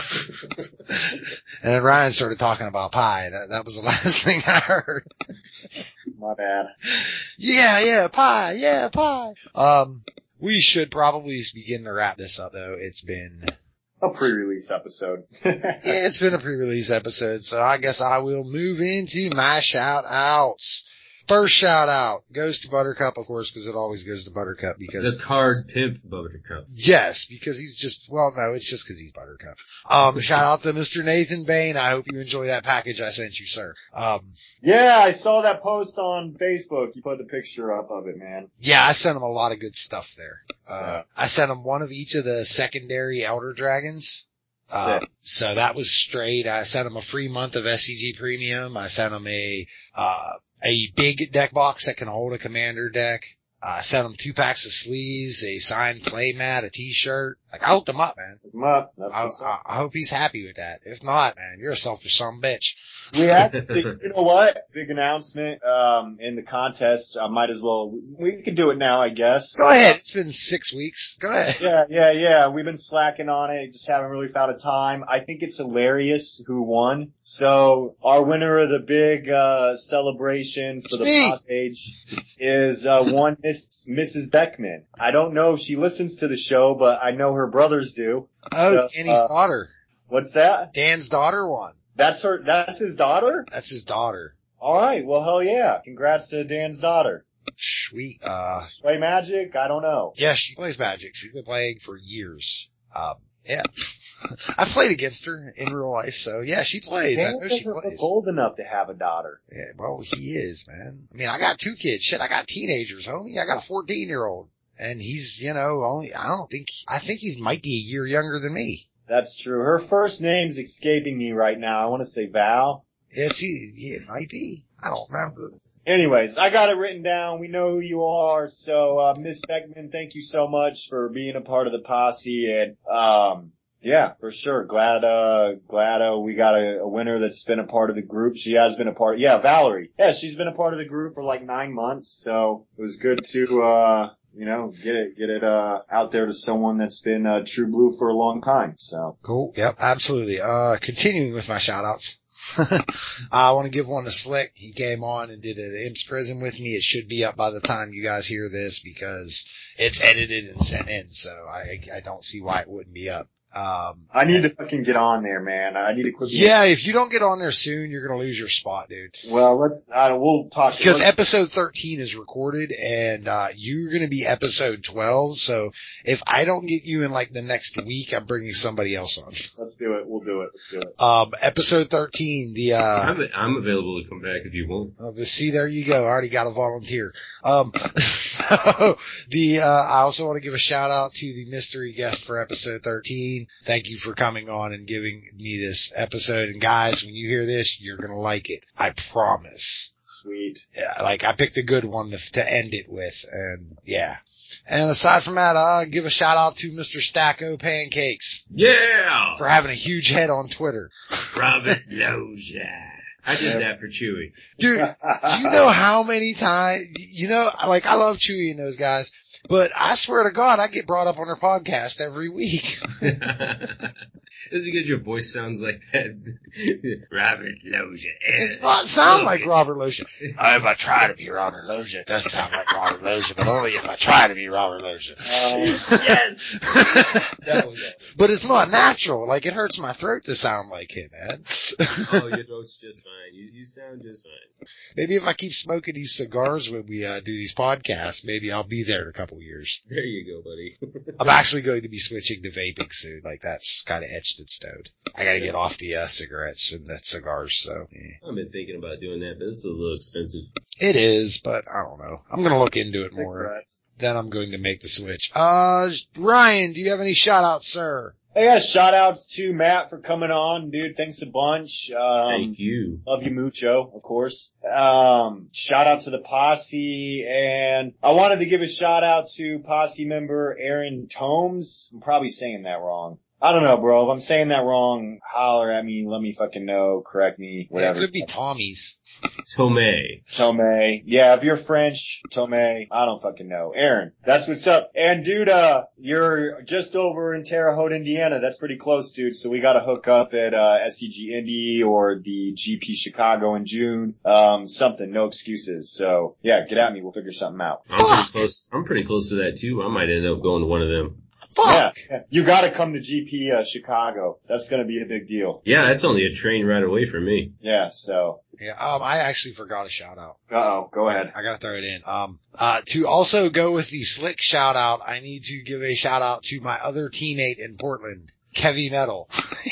And then Ryan started talking about pie. That was the last thing I heard. My bad. Yeah, pie. We should probably begin to wrap this up though. It's been A pre-release episode. yeah, it's been a pre-release episode, so I guess I will move into my shout-outs. First shout-out goes to Buttercup, of course, because it always goes to Buttercup because... The card pimp Buttercup. Yes, because he's just, well, no, it's just because he's Buttercup. Shout out to Mr. Nathan Bain. I hope you enjoy that package I sent you, sir. Yeah, I saw that post on Facebook. You put the picture up of it, man. Yeah, I sent him a lot of good stuff there. So. I sent him one of each of the secondary Elder Dragons. So that was straight. I sent him a free month of SCG Premium. I sent him a big deck box that can hold a commander deck. I sent him 2 packs of sleeves, a signed play mat, a t-shirt. Like, I hooked him up, man. Hook 'em up. That's what's up. I hope he's happy with that. If not, man, you're a selfish son of a bitch. We actually, you know what? Big announcement, in the contest. I might as well, we can do it now, I guess. Go ahead. It's been 6 weeks. Go ahead. Yeah. We've been slacking on it. Just haven't really found a time. I think it's hilarious who won. So our winner of the big, celebration for the pop page is, one Mrs. Beckman. I don't know if she listens to the show, but I know her brothers do. Oh, So, Danny's daughter. What's that? Dan's daughter won. That's his daughter? That's his daughter. Alright, well hell yeah. Congrats to Dan's daughter. Sweet. Play Magic? I don't know. Yeah, she plays Magic. She's been playing for years. Yeah. I've played against her in real life, so yeah, she plays. I know she doesn't plays. look old enough to have a daughter. Yeah, well, he is, man. I mean, I got 2 kids. Shit, I got teenagers, homie. I got a 14-year-old. And he's, you know, I think he might be a year younger than me. That's true. Her first name's escaping me right now. I want to say Val. Yeah, it might be. I don't remember. Anyways, I got it written down. We know who you are. So, Miss Beckman, thank you so much for being a part of the posse. And, Yeah, for sure. Glad we got a winner that's been a part of the group. She has been a part, Valerie. Yeah, she's been a part of the group for like 9 months, so it was good to, get it out there to someone that's been, true blue for a long time, so. Cool. Yep, absolutely. Continuing with my shout outs. I want to give one to Slick. He came on and did an Imps Prison with me. It should be up by the time you guys hear this because it's edited and sent in, so I don't see why it wouldn't be up. I need to fucking get on there, man. I need to quit. Yeah, if you don't get on there soon, you're gonna lose your spot, dude. Well, we'll talk. Because episode 13 is recorded and, you're gonna be episode 12, so if I don't get you in like the next week, I'm bringing somebody else on. Let's do it. We'll do it. Let's do it. Episode 13, I'm available to come back if you want. See, there you go. I already got a volunteer. So I also want to give a shout out to the mystery guest for episode 13. Thank you for coming on and giving me this episode. And guys, when you hear this, you're going to like it. I promise. Sweet. Yeah, like I picked a good one to end it with. And yeah. And aside from that, I'll give a shout out to Mr. Stacko Pancakes. Yeah! For having a huge head on Twitter. Robert Loja. I did that for Chewy. Dude, do you know how many times, like I love Chewy and those guys, but I swear to God, I get brought up on their podcast every week. Is it because your voice sounds like that? Robert Loja. It does sound like Robert Loja. If I try to be Robert Loja, it does sound like Robert Loja, but only if I try to be Robert Loja. Yes! That was awesome. But it's not natural. Like, it hurts my throat to sound like him, man. Oh, your throat's just fine. You sound just fine. Maybe if I keep smoking these cigars when we do these podcasts, maybe I'll be there in a couple years. There you go, buddy. I'm actually going to be switching to vaping soon. Like, that's kind of etched and stoned. I gotta get off the cigarettes and the cigars, so. Yeah. I've been thinking about doing that, but it's a little expensive. It is, but I don't know. I'm gonna look into it more. Then I'm going to make the switch. Ryan, do you have any shout outs, sir? Hey, yeah, shout outs to Matt for coming on, dude. Thanks a bunch. Thank you. Love you mucho, of course. Shout out to the posse, and I wanted to give a shout out to posse member Aaron Tomes. I'm probably saying that wrong. I don't know, bro. If I'm saying that wrong, holler at me, let me fucking know, correct me, whatever. It could be Tommy's. Tomei. Yeah, if you're French, Tomei, I don't fucking know. Aaron, that's what's up. And dude, you're just over in Terre Haute, Indiana. That's pretty close, dude. So we gotta hook up at, SCG Indy or the GP Chicago in June. Something, no excuses. So yeah, get at me. We'll figure something out. I'm pretty close to that too. I might end up going to one of them. Fuck! Yeah, you gotta come to GP, Chicago. That's gonna be a big deal. Yeah, that's only a train ride away from me. Yeah, so. Yeah, I actually forgot a shout out. Uh-oh, go ahead. I gotta throw it in. To also go with the Slick shout out, I need to give a shout out to my other teammate in Portland, Kevy Metal.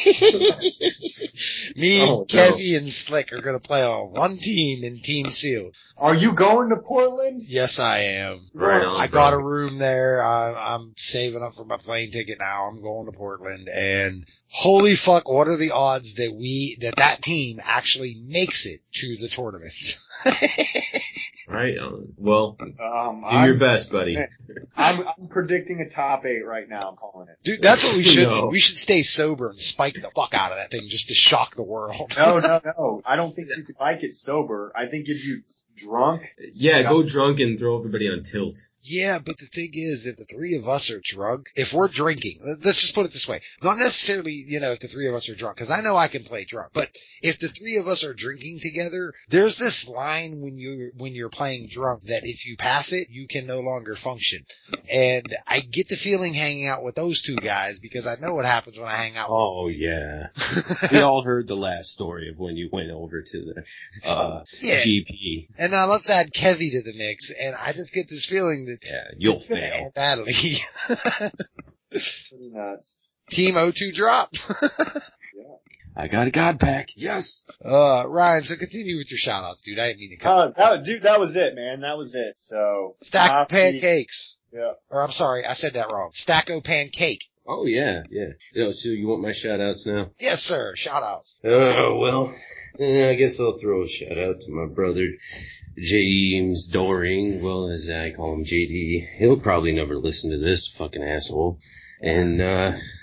Kevy and Slick are gonna play on one team in Team Seal. Are you going to Portland? Yes, I am. Right on, I got a room there. I'm saving up for my plane ticket now. I'm going to Portland, and holy fuck, what are the odds that that team actually makes it to the tournament? Right on. Well, do your best, buddy. I'm predicting a top 8 right now. I'm calling it. Dude, that's what we should do. No. We should stay sober and spike the fuck out of that thing just to shock the world. No. I don't think you could like it sober. I think if you drunk. Yeah, go drunk and throw everybody on tilt. Yeah, but the thing is, if the three of us are drunk, if we're drinking, let's just put it this way, not necessarily, if the three of us are drunk, because I know I can play drunk, but if the three of us are drinking together, there's this line when you're playing drunk that if you pass it, you can no longer function. And I get the feeling hanging out with those two guys because I know what happens when I hang out with Oh, yeah. We all heard the last story of when you went over to the GP. And now let's add Kevy to the mix, and I just get this feeling that you'll fail badly. Pretty nuts. Team O2 drop. Yeah. I got a God pack. Yes. Ryan, so continue with your shout outs, dude. I didn't mean to cut. That was it, man. That was it. So. Stack pancakes. Yeah. Or I'm sorry, I said that wrong. Stacko pancake. Oh, yeah. So you want my shout outs now? Yes, sir. Shout outs. Oh, well, I guess I'll throw a shout out to my brother, James Doring. Well, as I call him, JD. He'll probably never listen to this fucking asshole. And,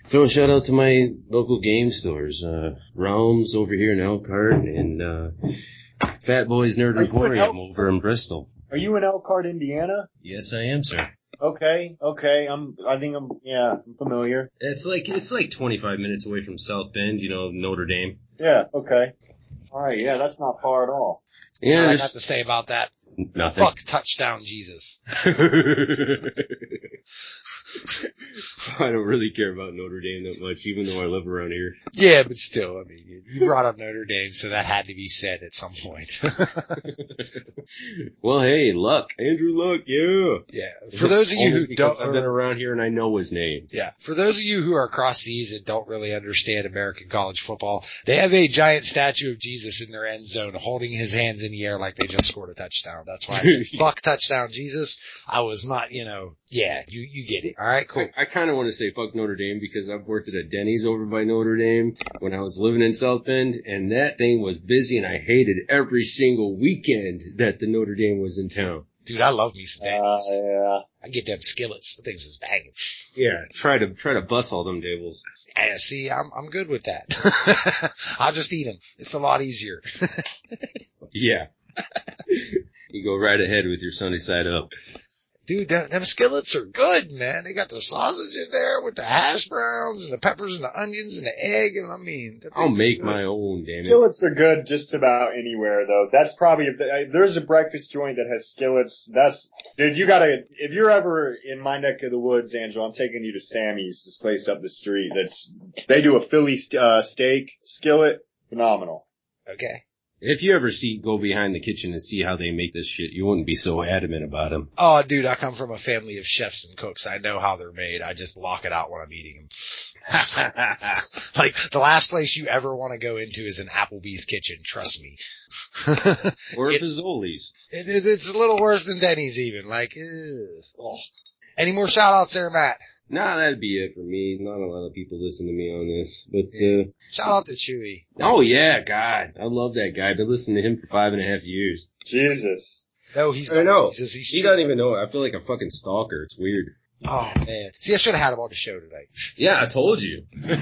Throw a shout out to my local game stores, Realms over here in Elkhart and, Fat Boys Nerd Emporium over in Bristol. Are you in Elkhart, Indiana? Yes, I am, sir. Okay. I'm familiar. It's like 25 minutes away from South Bend, Notre Dame. Yeah, okay. Alright, yeah, that's not far at all. Yeah, What I got to say about that? Nothing. Fuck touchdown Jesus. I don't really care about Notre Dame that much, even though I live around here. Yeah, but still, I mean, you brought up Notre Dame, so that had to be said at some point. Well, hey, Luck. Andrew Luck, yeah. Yeah. For those of you who don't, I've been around here and I know his name. Yeah. For those of you who are cross seas and don't really understand American college football, they have a giant statue of Jesus in their end zone holding his hands in the air like they just scored a touchdown. That's why I said, fuck touchdown Jesus. I was not, yeah, you get it. All right, cool. I kind of want to say fuck Notre Dame because I've worked at a Denny's over by Notre Dame when I was living in South Bend, and that thing was busy, and I hated every single weekend that the Notre Dame was in town. Dude, I love me some Denny's. Yeah. I get them skillets. The things is banging. Yeah, try to bust all them tables. Yeah, see, I'm good with that. I'll just eat them. It's a lot easier. Yeah. You go right ahead with your sunny side up. Dude, them skillets are good, man. They got the sausage in there with the hash browns and the peppers and the onions and the egg, and I mean, I'll make my own, damn it. Skillets are good just about anywhere, though. That's probably, if there's a breakfast joint that has skillets, dude, if you're ever in my neck of the woods, Angela, I'm taking you to Sammy's, this place up the street. They do a Philly steak skillet, phenomenal. Okay. If you ever go behind the kitchen and see how they make this shit, you wouldn't be so adamant about them. Oh, dude, I come from a family of chefs and cooks. I know how they're made. I just block it out when I'm eating them. Like, the last place you ever want to go into is an Applebee's kitchen, trust me. Or Fazoli's. It's a little worse than Denny's even. Like, oh. Any more shout outs there, Matt? Nah, that'd be it for me. Not a lot of people listen to me on this, but, shout out to Chewy. Oh yeah, God. I love that guy. I've been listening to him for 5.5 years. Jesus. No, he's I not know. Jesus. He's He doesn't even know it. I feel like a fucking stalker. It's weird. Oh man. See, I should have had him on the show tonight. Yeah, I told you.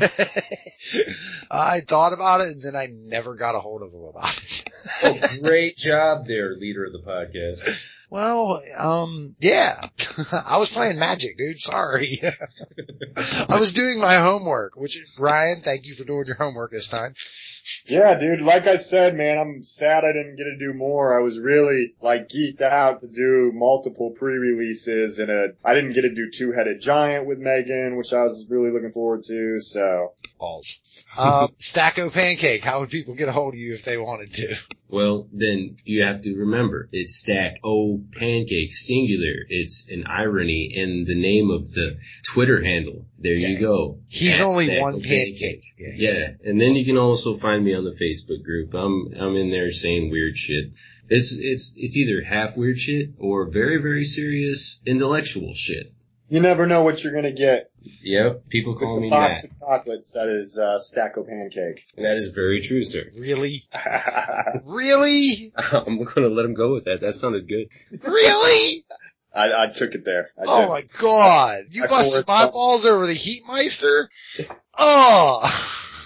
I thought about it and then I never got a hold of him about it. Oh, great job there, leader of the podcast. Well, yeah. I was playing Magic, dude. Sorry. I was doing my homework, which, Ryan, thank you for doing your homework this time. Yeah, dude, like I said, man, I'm sad I didn't get to do more. I was really, geeked out to do multiple pre-releases and I didn't get to do Two-Headed Giant with Megan, which I was really looking forward to, so. Balls. Stacko Pancake, how would people get a hold of you if they wanted to? Well, then you have to remember, it's Stack O Pancake, singular. It's an irony in the name of the Twitter handle. There you go. He's only Stack one O pancake. Yeah, and then you can also find me on the Facebook group. I'm in there saying weird shit. It's either half weird shit or very, very serious intellectual shit. You never know what you're gonna get. Yep, people call me box Matt. of chocolates, that is, Stacko Pancake. That is very true, sir. Really? Really? I'm gonna let him go with that. That sounded good. Really? I took it there. I Oh did. my god. You busted my balls over the Heatmeister? Oh.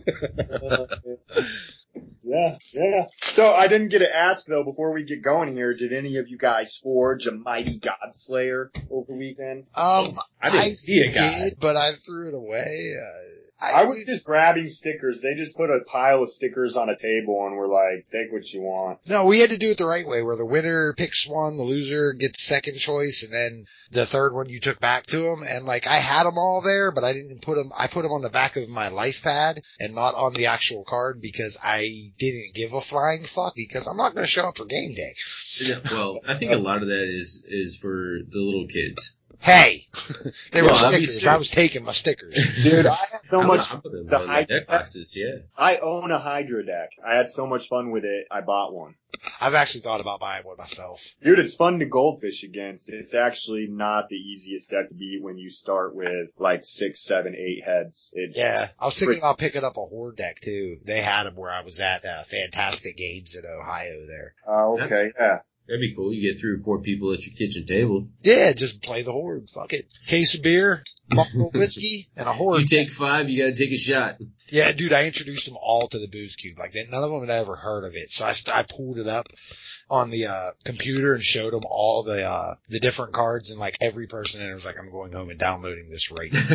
Yeah. So I didn't get to ask though, before we get going here, did any of you guys forge a mighty Godslayer over the weekend? I didn't see a guy. Did, but I threw it away. I was just grabbing stickers. They just put a pile of stickers on a table and were like, take what you want. No, we had to do it the right way, where the winner picks one, the loser gets second choice, and then the third one you took back to them. And I had them all there, but I didn't put them, I put them on the back of my life pad and not on the actual card because I didn't give a flying fuck because I'm not going to show up for game day. Well, I think a lot of that is for the little kids. Hey! They were that'd be stickers. true. I was taking my stickers. Dude, I had so much, I'm putting the them on my deck Hydra, boxes, yeah. I own a Hydra deck. I had so much fun with it, I bought one. I've actually thought about buying one myself. Dude, it's fun to goldfish against. It's actually not the easiest deck to beat when you start with 6, 7, 8 heads. Yeah. I was thinking about picking up a Horde deck too. They had them where I was at, Fantastic Games in Ohio there. Oh, okay, yeah. That'd be cool. You get 3 or 4 people at your kitchen table. Yeah, just play the Horde. Fuck it. Case of beer. Marlboro whiskey, and a horror. You take 5, you gotta take a shot. Yeah, dude, I introduced them all to the Booze Cube. Like, none of them had ever heard of it. So I pulled it up on the, computer and showed them all the different cards, and like every person in it was like, I'm going home and downloading this right now.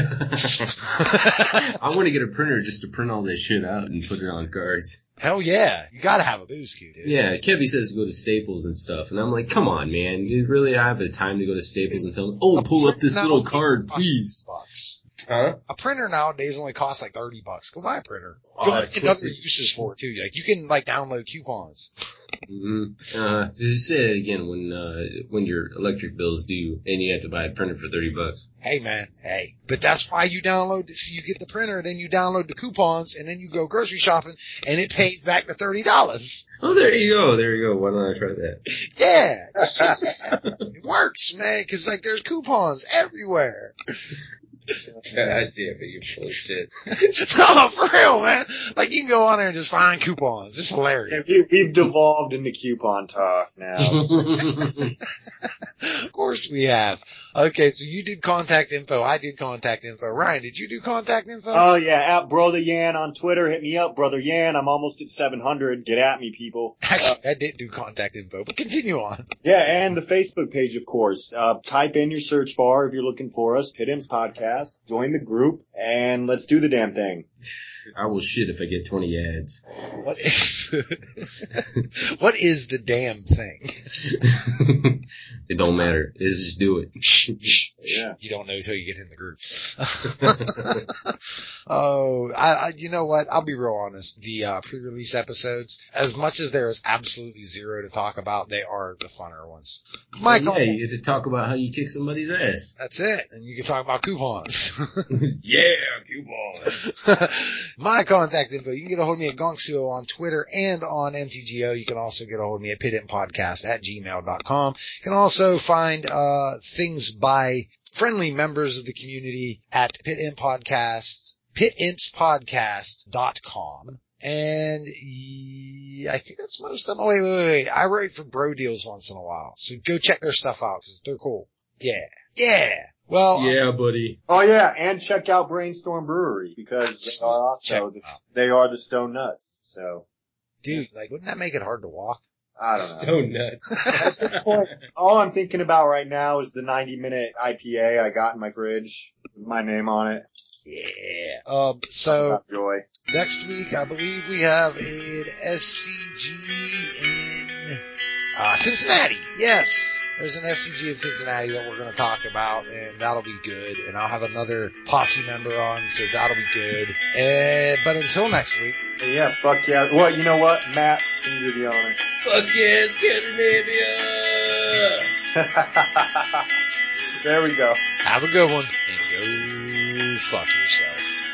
I want to get a printer just to print all this shit out and put it on cards. Hell yeah. You gotta have a Booze Cube, dude. Yeah, Kevy says to go to Staples and stuff, and I'm like, come on, man, you really have the time to go to Staples and tell them, oh, pull up this little card, please. $30. Huh? A printer nowadays only costs like $30. Go buy a printer. Oh, You'll that's get other uses for it too. Like, you can like download coupons. Mm-hmm. Just say it again when your electric bill's due and you have to buy a printer for $30. Hey man, hey. But that's why you download it. So you get the printer, then you download the coupons, and then you go grocery shopping, and it pays back the $30. Oh, there you go. Why don't I try that? Yeah. It works, man, cause like there's coupons everywhere. God damn it, you're full of shit. No, for real, man. Like, you can go on there and just find coupons. It's hilarious. Yeah, we've devolved into coupon talk now. Of course we have. Okay, so you did contact info. I did contact info. Ryan, did you do contact info? Oh yeah, at Brother Yan on Twitter. Hit me up, Brother Yan. I'm almost at 700. Get at me, people. Actually, I did do contact info, but continue on. Yeah, and the Facebook page, of course. Type in your search bar if you're looking for us. Pit Imps Podcast. Join the group, and let's do the damn thing. I will shit if I get 20 ads. What is the damn thing? It don't matter. It's just do it. Yeah. You don't know until you get in the group. Oh, you know what? I'll be real honest. The pre-release episodes, as much as there is absolutely zero to talk about, they are the funner ones. Michael, Yeah, you get to talk about how you kick somebody's ass. that's it. And you can talk about coupons. Yeah, coupon. My contact info, you can get a hold of me at Gonksuo on Twitter and on MTGO. You can also get a hold of me at pitintpodcast@gmail.com. You can also find things by friendly members of the community at pitImpspodcast.com. And I think that's most of them. Oh, wait. I write for Bro Deals once in a while. So go check their stuff out because they're cool. Yeah. Well, Yeah, buddy. Oh yeah, and check out Brainstorm Brewery because they are also they are the Stone Nuts. So, dude, like, wouldn't that make it hard to walk? I don't know. Stone nuts. At this point, all I'm thinking about right now is the 90-minute IPA I got in my fridge with my name on it. Yeah. So Joy. next week, I believe we have an SCG in Cincinnati. Yes. There's an SCG in Cincinnati that we're going to talk about, and that'll be good. And I'll have another posse member on, so that'll be good. But until next week. Yeah, fuck yeah. Well, you know what? Matt, can you do the honor? Fuck yeah, Scandinavia! There we go. Have a good one, and go fuck yourself.